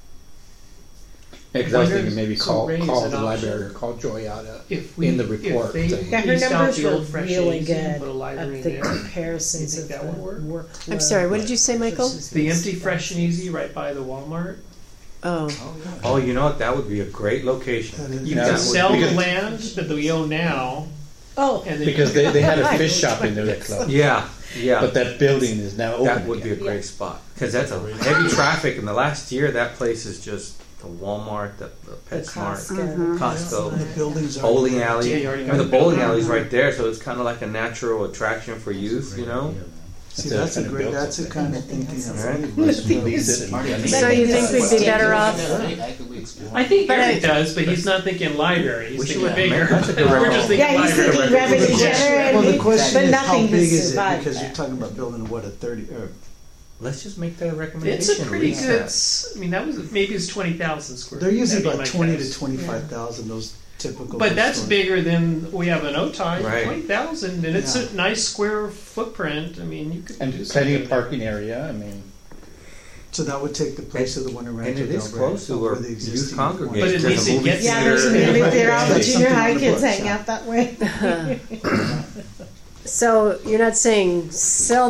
Because I was Wonder- thinking maybe so call Ray, is the an option? library or call Joy out If we in the report. if they saying- Yeah, her leased out numbers the were old Fresh really Easy and good put a library at the there, comparisons you of think the that would work? workload. I'm sorry, what did you say, Michael? The empty Fresh and Easy right by the Walmart. Oh, Oh, you know what? That would be a great location. You Yeah, can that would- sell the because- land that we own now, Oh, and then Because you they had a fish shop in there that closed. Yeah, But that building is now open. that would be a again. great spot because that's a heavy traffic. In the last year, that place is just the Walmart, the the PetSmart, Costco. Costco, The buildings are. bowling alley. Yeah, you already I mean, the got bowling it. alley's right there, so it's kind of like a natural attraction for youth. See, Instead of that's a trying to great, build that's the something. kind of thinking of. Right. Let's lease it and- So you think we'd be better off? I think But Eric I- does, but he's not thinking library. He's We should- thinking bigger. that's a good We're just thinking Yeah, he's library. thinking revenue Well, generating, the question but is, nothing how has big is it? survived Because that. you're talking about building what, a 30, or Let's just make that a recommendation. It's a pretty lease good. that. I mean, that was maybe it's 20,000 square. they're usually That'd be about my 20 guess. to 25,000, those typical. But that's stores. bigger than we have an Otay. Right. 20,000, and it's Yeah. a nice square footprint. I mean, you could do And something plenty of there. parking area. I mean, So that would take the place of the Winter Ranch. And it is close to where youth congregate. But at to least the it movie gets Yeah, theater. there's a movie theater, all the That's junior something high on the kids books, hang yeah. out that way. So you're not saying sell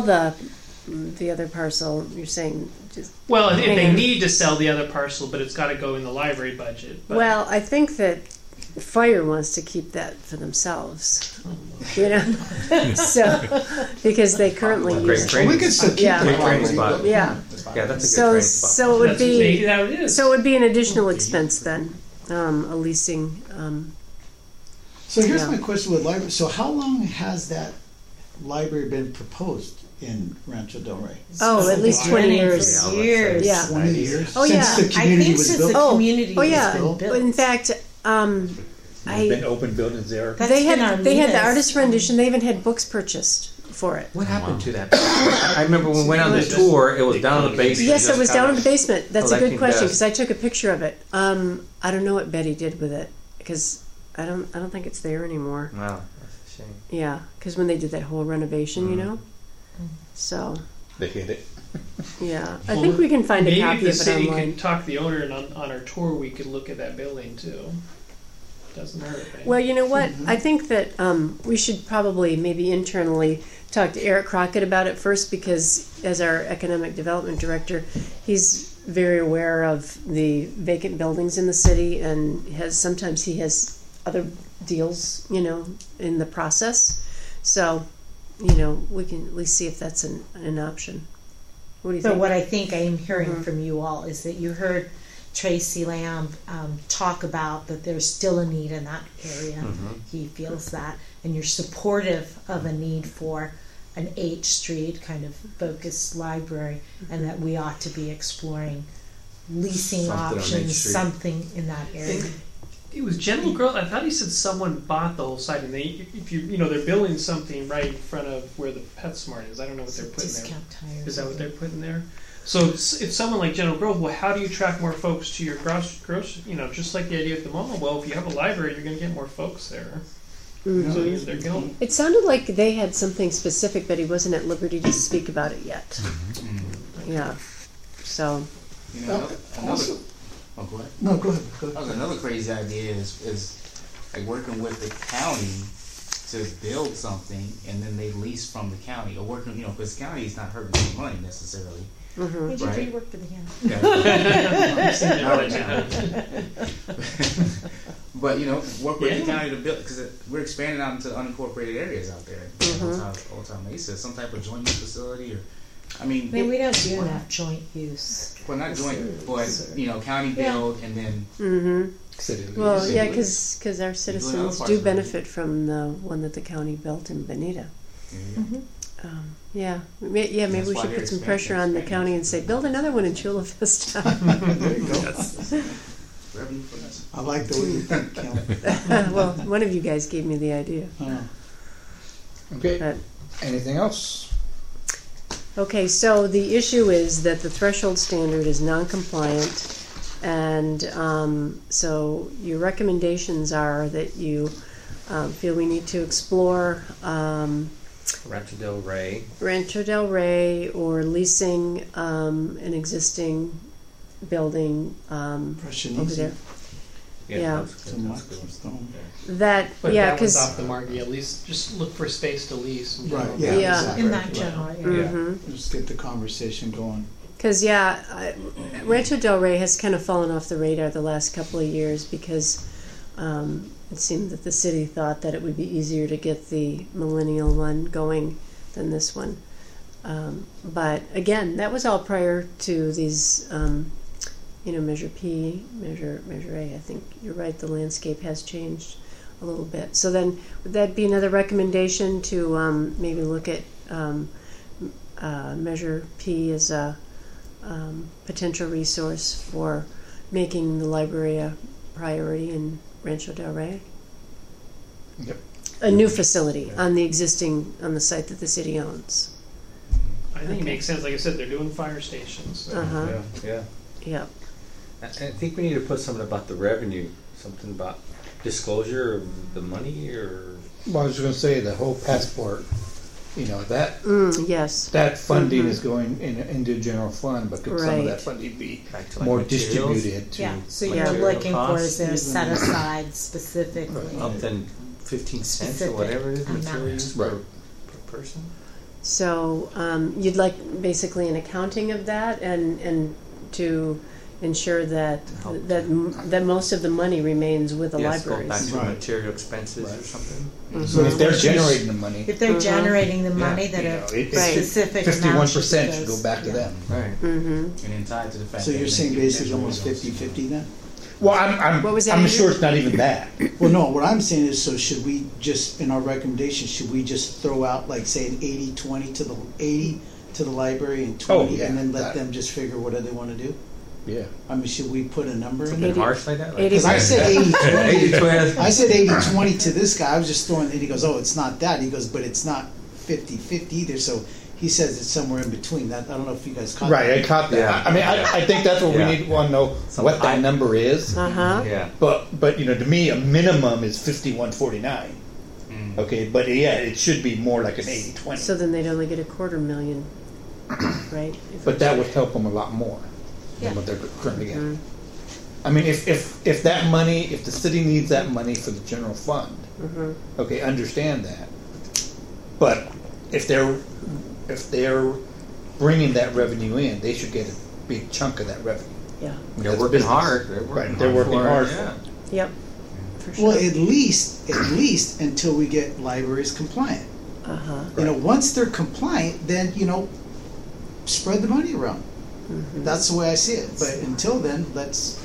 the other parcel. You're saying just. Well, if Hang they on. need to sell the ottle parcel, but it's got to go in the library budget. But Well, I think that Fire wants to keep that for themselves. So because they currently Great use. training. We could still keep Yeah. the Great training property, spot. but- Yeah. Yeah, that's a good So training spot. so it would that's maybe be that it is. so it would be an additional expense then, a leasing. So here's Yeah. my question with library. So how long has that library been proposed in Rancho Del Rey? Oh, at least 20 years. For years. Yeah. 20 years? Oh, Since yeah. the I community think was since built? the community Oh has yeah. been built. built. In fact, there's been open buildings there. That's they been our had the meanest. artist rendition. They even had books purchased for it. What happened to that? I remember when we went on the tour, it was down in the basement. Yes, it just was down in kinda the basement. That's a good collecting question dust. because I took a picture of it. I don't know what Betty did with it because I don't think it's there anymore. Wow, that's a shame. Yeah, because when they did that whole renovation, you know. So They hit it. yeah, I think we can find a maybe copy the of it city online. could talk the owner, and on our tour we could look at that building too. Doesn't hurt. Right? Well, you know what? I think that we should probably maybe internally talk to Eric Crockett about it first because as our economic development director, he's very aware of the vacant buildings in the city and sometimes he has other deals, in the process. So, we can at least see if that's an option. What do you But think? what I think I am hearing Mm-hmm. from you all is that you heard Tracy Lamb talk about that there's still a need in that area. He feels that, and you're supportive of a need for an H Street kind of focused library, and that we ought to be exploring leasing Something on H options, Street. something in that area. It was General Growth. I thought he said someone bought the whole site, and they're building something right in front of where the PetSmart is. I don't know what they're putting there. Discount tires. Is that what they're putting there? So if someone like General Growth, well, how do you attract more folks to your gross, just like the idea at the moment? Well, if you have a library, you're going to get more folks there. Mhm. So they're going. It sounded like they had something specific, but he wasn't at liberty to speak about it yet. Yeah. So, You know, another. Also, Oh, go ahead. no, go ahead. Go ahead. Another crazy idea is like working with the county to build something, and then they lease from the county, or working, because the county is not hurting any money necessarily. We do Right. work for the county. Yeah. Not right now. But work with the county to build, because we're expanding out into unincorporated areas out there. Old Town Mesa, some type of joint use facility, or I mean, we don't do enough joint use. well, not joint, but county build, and then City lease. well, yeah, City because our citizens parts do of it. benefit from the one that the county built in Bonita. Yeah, maybe That's we why should they're put some expanding, pressure on the expanding. county and say, build another one in Chula Vista. There you go. revenue for us. I like the way you think, Kim. Well, one of you guys gave me the idea. Okay. But, Anything else? okay, so the issue is that the threshold standard is non-compliant, and so your recommendations are that you feel we need to explore Rancho Del Rey. Rancho Del Rey or leasing an existing building Impression over easy. there. Yeah. that's To good. Microstone. That, But yeah, that one's because off the market. At least just look for space to lease. in Right, general. yeah. Yeah. exactly. In that Right. general area. Mhm. Just get the conversation going. Rancho Del Rey has kind of fallen off the radar the last couple of years because it seemed that the city thought that it would be easier to get the millennial one going than this one. But again, that was all prior to these, Measure P, Measure A. I think you're right, the landscape has changed a little bit. So then, would that be another recommendation to maybe look at Measure P as a potential resource for making the library a priority in Rancho Del Rey? Yep. A new facility on the site that the city owns. I think it makes sense. Like I said, they're doing fire stations. So. Uh-huh. Yeah. Yep. I think we need to put something about the revenue, something about disclosure of the money, or Well, I was going to say the whole passport. That Yes. that funding is going into general fund, but could some of Right. that funding be back to like more materials, distributed to? Yeah, so you're Material looking for, is there a costs. set aside specifically? up than 15 cents or Specific whatever it is, amount. materials Right. per person. So you'd like basically an accounting of that, and to ensure that Help. that most of the money remains with the Yes, go libraries. back to Right. material expenses or Right. something. So if they're Which is- generating the money, If they're generating the money Yeah. that a it's Right. specific 51% amount should go back to them. Right. Mm-hmm. And then tied to the fact So that you're they saying get basically measurable almost results. 50-50 then? Well, I'm What was that, I'm Andrew? sure it's not even that. Well, no, what I'm saying is, so should we just, in our recommendation, should we just throw out, like, say, an 80-20 to the 80 to the library and 20, yeah, and then let that- them just figure what do they want to do? Yeah. I mean, should we put a number in Something there? harsh like that? Like 80 Because I said 80-20. 80-20. I said 80-20 to this guy. I was just throwing, and he goes, "Oh, it's not that." He goes, "But it's not 50-50 either." So he says it's somewhere in between. That I don't know if you guys caught Right, I that. caught that. Yeah. I mean, I think that's what Yeah. we want to know, what that number is. Uh-huh. Yeah. But to me, a minimum is 5149. Okay, but yeah, it should be more like an 80-20. So then they'd only get $250,000, right? But that would help them a lot more Yeah. than what they're currently getting. I mean, if that money, if the city needs that money for the general fund, okay, understand that. But if they're bringing that revenue in, they should get a big chunk of that revenue. Yeah. They're That's working business. hard. Right, they're working for it, hard yeah. for it. Yep. For sure. Well, at least until we get libraries compliant. Uh-huh. Once they're compliant, then spread the money around. That's the way I see it. But until then, let's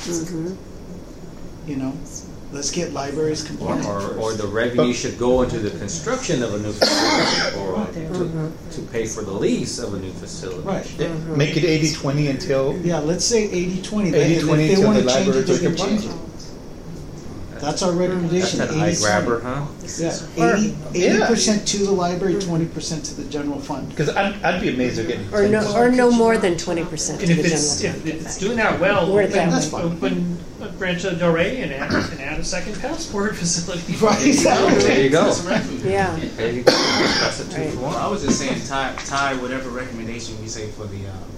let's get libraries compliant Or first. the revenue should go into the construction of a new facility, or to pay for the lease of a new facility. Right. Make it 80-20 until Yeah, let's say 80-20. 80-20 And if they till want the to change it, libraries they are can change it. compliant. That's our recommendation. That's an eye 80-20. grabber, huh? Yeah, 80% to the library, 20% to the general fund. Because I'd be amazed they're getting Or 10%. no more than 20% And to if the it's general if fund. it's doing that well, Word that That's fine. open Rancho Del Rey and add a second passport facility. Right, exactly. There you go. That's a revenue. Yeah. There you go. That's a 2 Right. for Well, 1. I was just saying, tie whatever recommendation we say for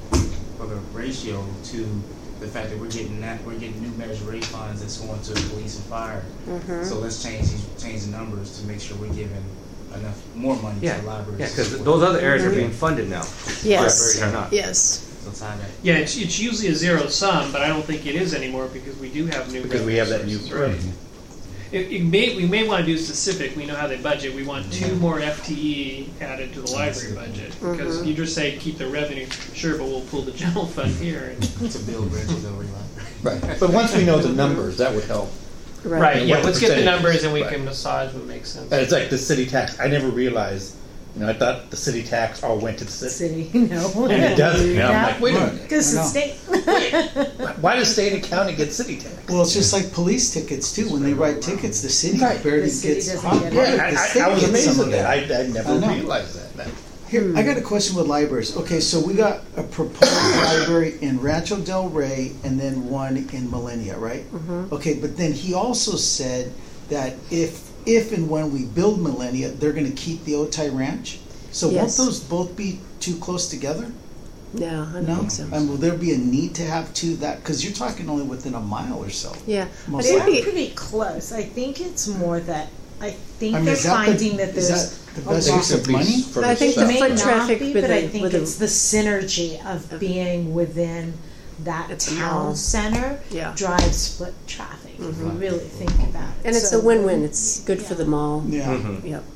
the ratio to the fact that we're getting new Measure A funds that's going to police and fire. Mm-hmm. So let's change the numbers to make sure we're giving enough more money Yeah, to the libraries. yeah, because those other areas are being funded now. Yes. Libraries are not. Yes. So tie that. Yeah, it's usually a zero sum, but I don't think it is anymore because we do have new. Because we have that new. revenue sources, right? We may want to do specific. We know how they budget. We want 2 more FTE added to the library budget because Mhm. you just say keep the revenue, sure, but we'll pull the general fund here. And, To build Rancho Del Rey Library. Right. But once we know the numbers, that would help. right? And Yeah. what Let's get the percentage. numbers and we Right. can massage what makes sense. It's like the city tax. I never realized. I thought the city tax all went to the city, City, no. and it doesn't. And I'm Yeah. like, wait a minute. Because I it's know. state. Why does state and county get city tax? Well, it's just like police tickets too. When they write tickets, the city Right. barely The city gets doesn't part get of it. Yeah, The I state was gets amazed some at of that. I never I know. realized that. Here, I got a question with libraries. Okay, so we got a proposed library in Rancho Del Rey and then one in Millennia, right? Okay, but then he also said that if and when we build Millennia, they're going to keep the Otay Ranch. So Yes. won't those both be too close together? No, I don't No. think so. And will there be a need to have two that? Because you're talking only within a mile or so. Yeah. Most But it would likely. be, Pretty close. I think it's more that, I think I mean, they're is that finding that is there's that the a best lot- use of money? For I think the the It may foot not traffic be, with but I the- think with the- it's the synergy of being within that At the town mall. center Yeah. drives foot traffic. If you really think about it. and it's So- a win-win. It's good for the mall. Yeah. Mhm. Yep.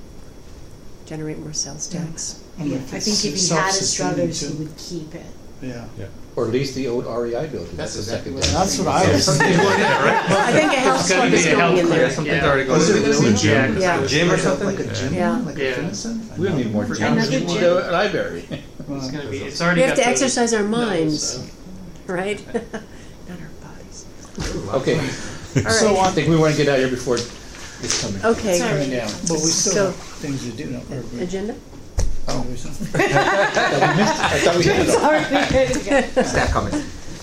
Generate more sales tax. And Yeah, if I it's think if he had his self-sustaining, druthers, he too. would keep it. Yeah. or at least the old REI building. That's the exactly second what one. That's what I was thinking. I think a health It's gonna club be is a going health in club. there. Yeah, something's Yeah. already going Was on. it really? Yeah. Yeah. Gym or Like a- something? Like a gym, Yeah. like Yeah. a fitness center? We don't need more For gyms. another We need gym. a library. It's gonna be. It's already. We have got to the- exercise our no, minds, so- right? Not our bodies. Okay. All So right. I think we want to get out here before it's coming. Okay. Coming down. But we still So- have things to do. No, Agenda? Oh. I thought we did it all. Staff comments.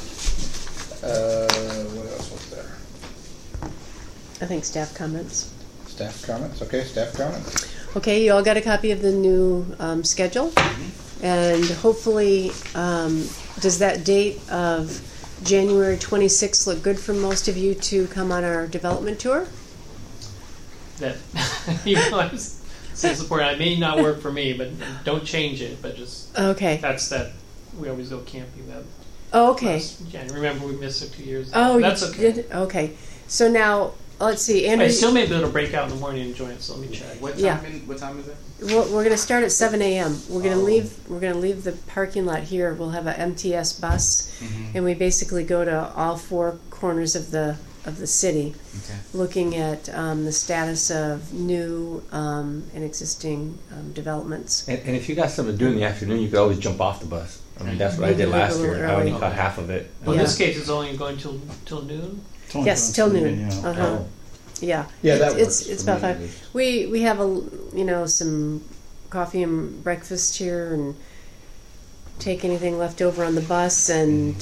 What else was there? I think staff comments. Staff comments? Okay, staff comments. Okay, you all got a copy of the new schedule, and hopefully, does that date of January 26th look good for most of you to come on our development tour? That you know, I was still supporting. It may not work for me, but don't change it. But just Okay. that's that. We always go camping. That. Oh, okay. Remember we missed it 2 years. ago. Oh, that's you okay. did? Okay. So now, let's see. Andrew, I still may be able to break out in the morning and join it. So let me check. What time? Yeah. What time is it? we're going to start at 7 a.m. We're going to Oh. leave. We're going to leave the parking lot here. We'll have a MTS bus, and we basically go to all 4 corners of the city, Okay. looking at the status of new and existing developments. And if you got something to do in the afternoon, you could always jump off the bus. I mean, that's what I Maybe did leave a last little year. I only early. caught half of it. Well, Yeah. in this case, it's only going till noon. Yes, till noon. Uh-huh. Oh. Yeah. Yeah, that it's works it's for about me, 5. at least. We have some coffee and breakfast here, and take anything left over on the bus, and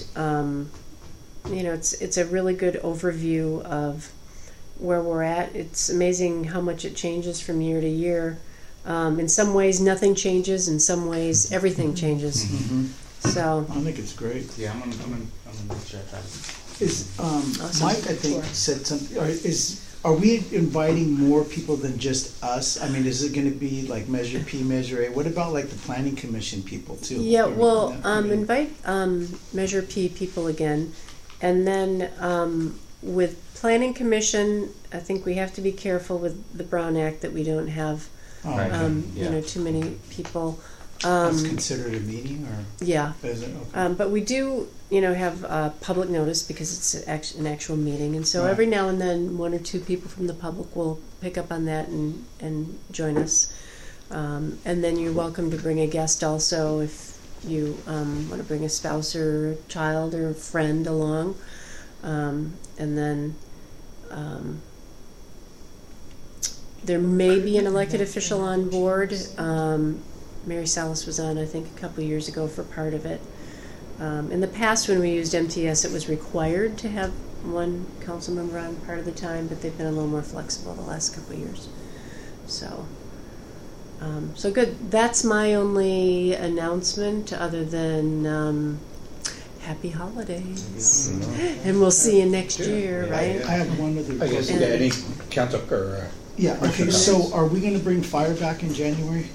it's a really good overview of where we're at. It's amazing how much it changes from year to year. In some ways, nothing changes. In some ways, everything changes. Mhm. So, I think it's great. Yeah, I'm gonna check that. Is Awesome. Mike? I think said something. Are we inviting more people than just us? I mean, is it going to be like Measure P, Measure A? What about like the Planning Commission people too? yeah, Are we well, doing that? I mean, invite Measure P people again, and then with Planning Commission, I think we have to be careful with the Brown Act that we don't have oh, Right. okay. Yeah. too many people. That's considered a meeting, or Yeah, is it? Okay. but we do, have public notice because it's an actual meeting, and so Right. every now and then 1 or 2 people from the public will pick up on that and join us. And then you're welcome to bring a guest also if you want to bring a spouse or a child or a friend along. And then there may be an elected official on board. Mary Salas was on, I think, a couple years ago for part of it. In the past, when we used MTS, it was required to have one council member on part of the time, but they've been a little more flexible the last couple of years. So, so good. That's my only announcement, other than happy holidays, and we'll see you next year, right? I have one other I guess, question. yeah, any council or, Yeah, okay, so are we gonna bring fire back in January?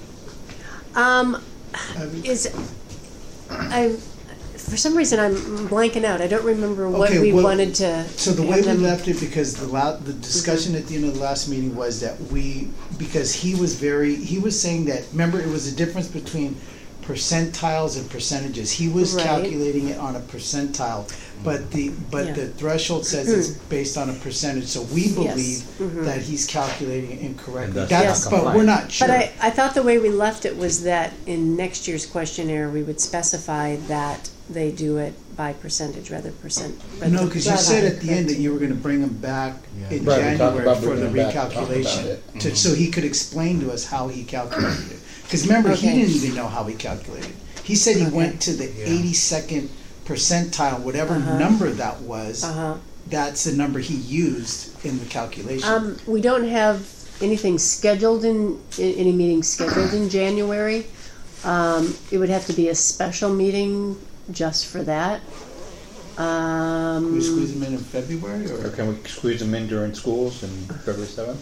For some reason, I'm blanking out. I don't remember what Okay, we well, wanted to. So the way have we them- left it, because the discussion at the end of the last meeting was that because he was saying that, remember, it was a difference between percentiles and percentages. He was Right. calculating it on a percentile, but the threshold says it's based on a percentage, so we believe that he's calculating it incorrectly. And that's not But we're compliant. not sure. But I thought the way we left it was that in next year's questionnaire, we would specify that they do it by percentage rather percent. No, because you said at the end that you were gonna bring him back in Right, we talked January about for the bringing him back, talk about recalculation, it. so he could explain to us how he calculated it. Because remember, he Okay. didn't even know how he calculated. He said he went to the 82nd percentile, whatever number that was. That's the number he used in the calculation. We don't have anything scheduled any meetings scheduled in January. It would have to be a special meeting just for that. Can we squeeze him in February, or or? can we squeeze them in during schools and February 7th?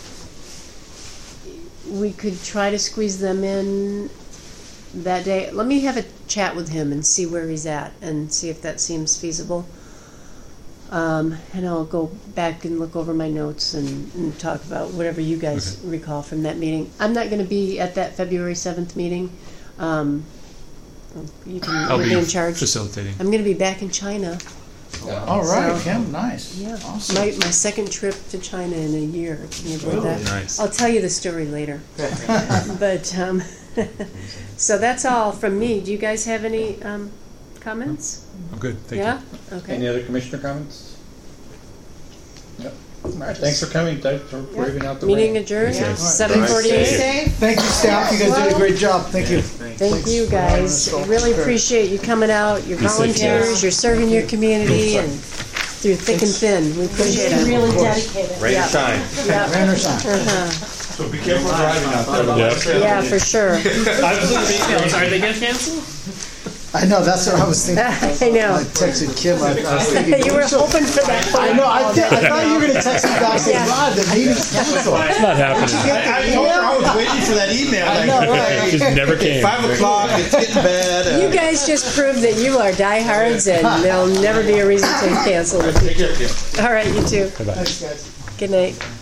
We could try to squeeze them in that day. Let me have a chat with him and see where he's at and see if that seems feasible. And I'll go back and look over my notes and talk about whatever you guys recall from that meeting. I'm not going to be at that February 7th meeting. You can I'll you'll be in charge. facilitating. I'm going to be back in China. All right, So- Kim, nice. Yeah, Awesome. my second trip to China in a year. Can you believe that? Nice. I'll tell you the story later. But so that's all from me. Do you guys have any comments? I'm good. Thank Yeah. you. Okay. Any other commissioner comments? Yep. All right, thanks for coming, thanks for braving out the Meeting rain. adjourned. Yeah. 7:48. Thank you, staff, you guys did a great job, thank you. Thank you guys. Really appreciate you coming out. Your volunteers. You're serving your community and through thick and thin. We appreciate it. Really dedicated. Rain Yeah. or shine. Yeah. Rain or shine. So be careful driving out there. Yeah, for sure. I was looking, are they gonna cancel? I know, that's what I was thinking. I know. I texted Kim, I was thinking. You were hoping for that phone I know, I call. thought you were gonna text me back and say, Yeah. Rod, the meeting's canceled. It's not happening. I told her I was waiting for that email. I know, right? It just never came. 5 o'clock, it's getting bad. You guys just proved that you are diehards and there'll never be a reason to cancel the future. All right, you too. Bye-bye. Thanks, guys. Good night.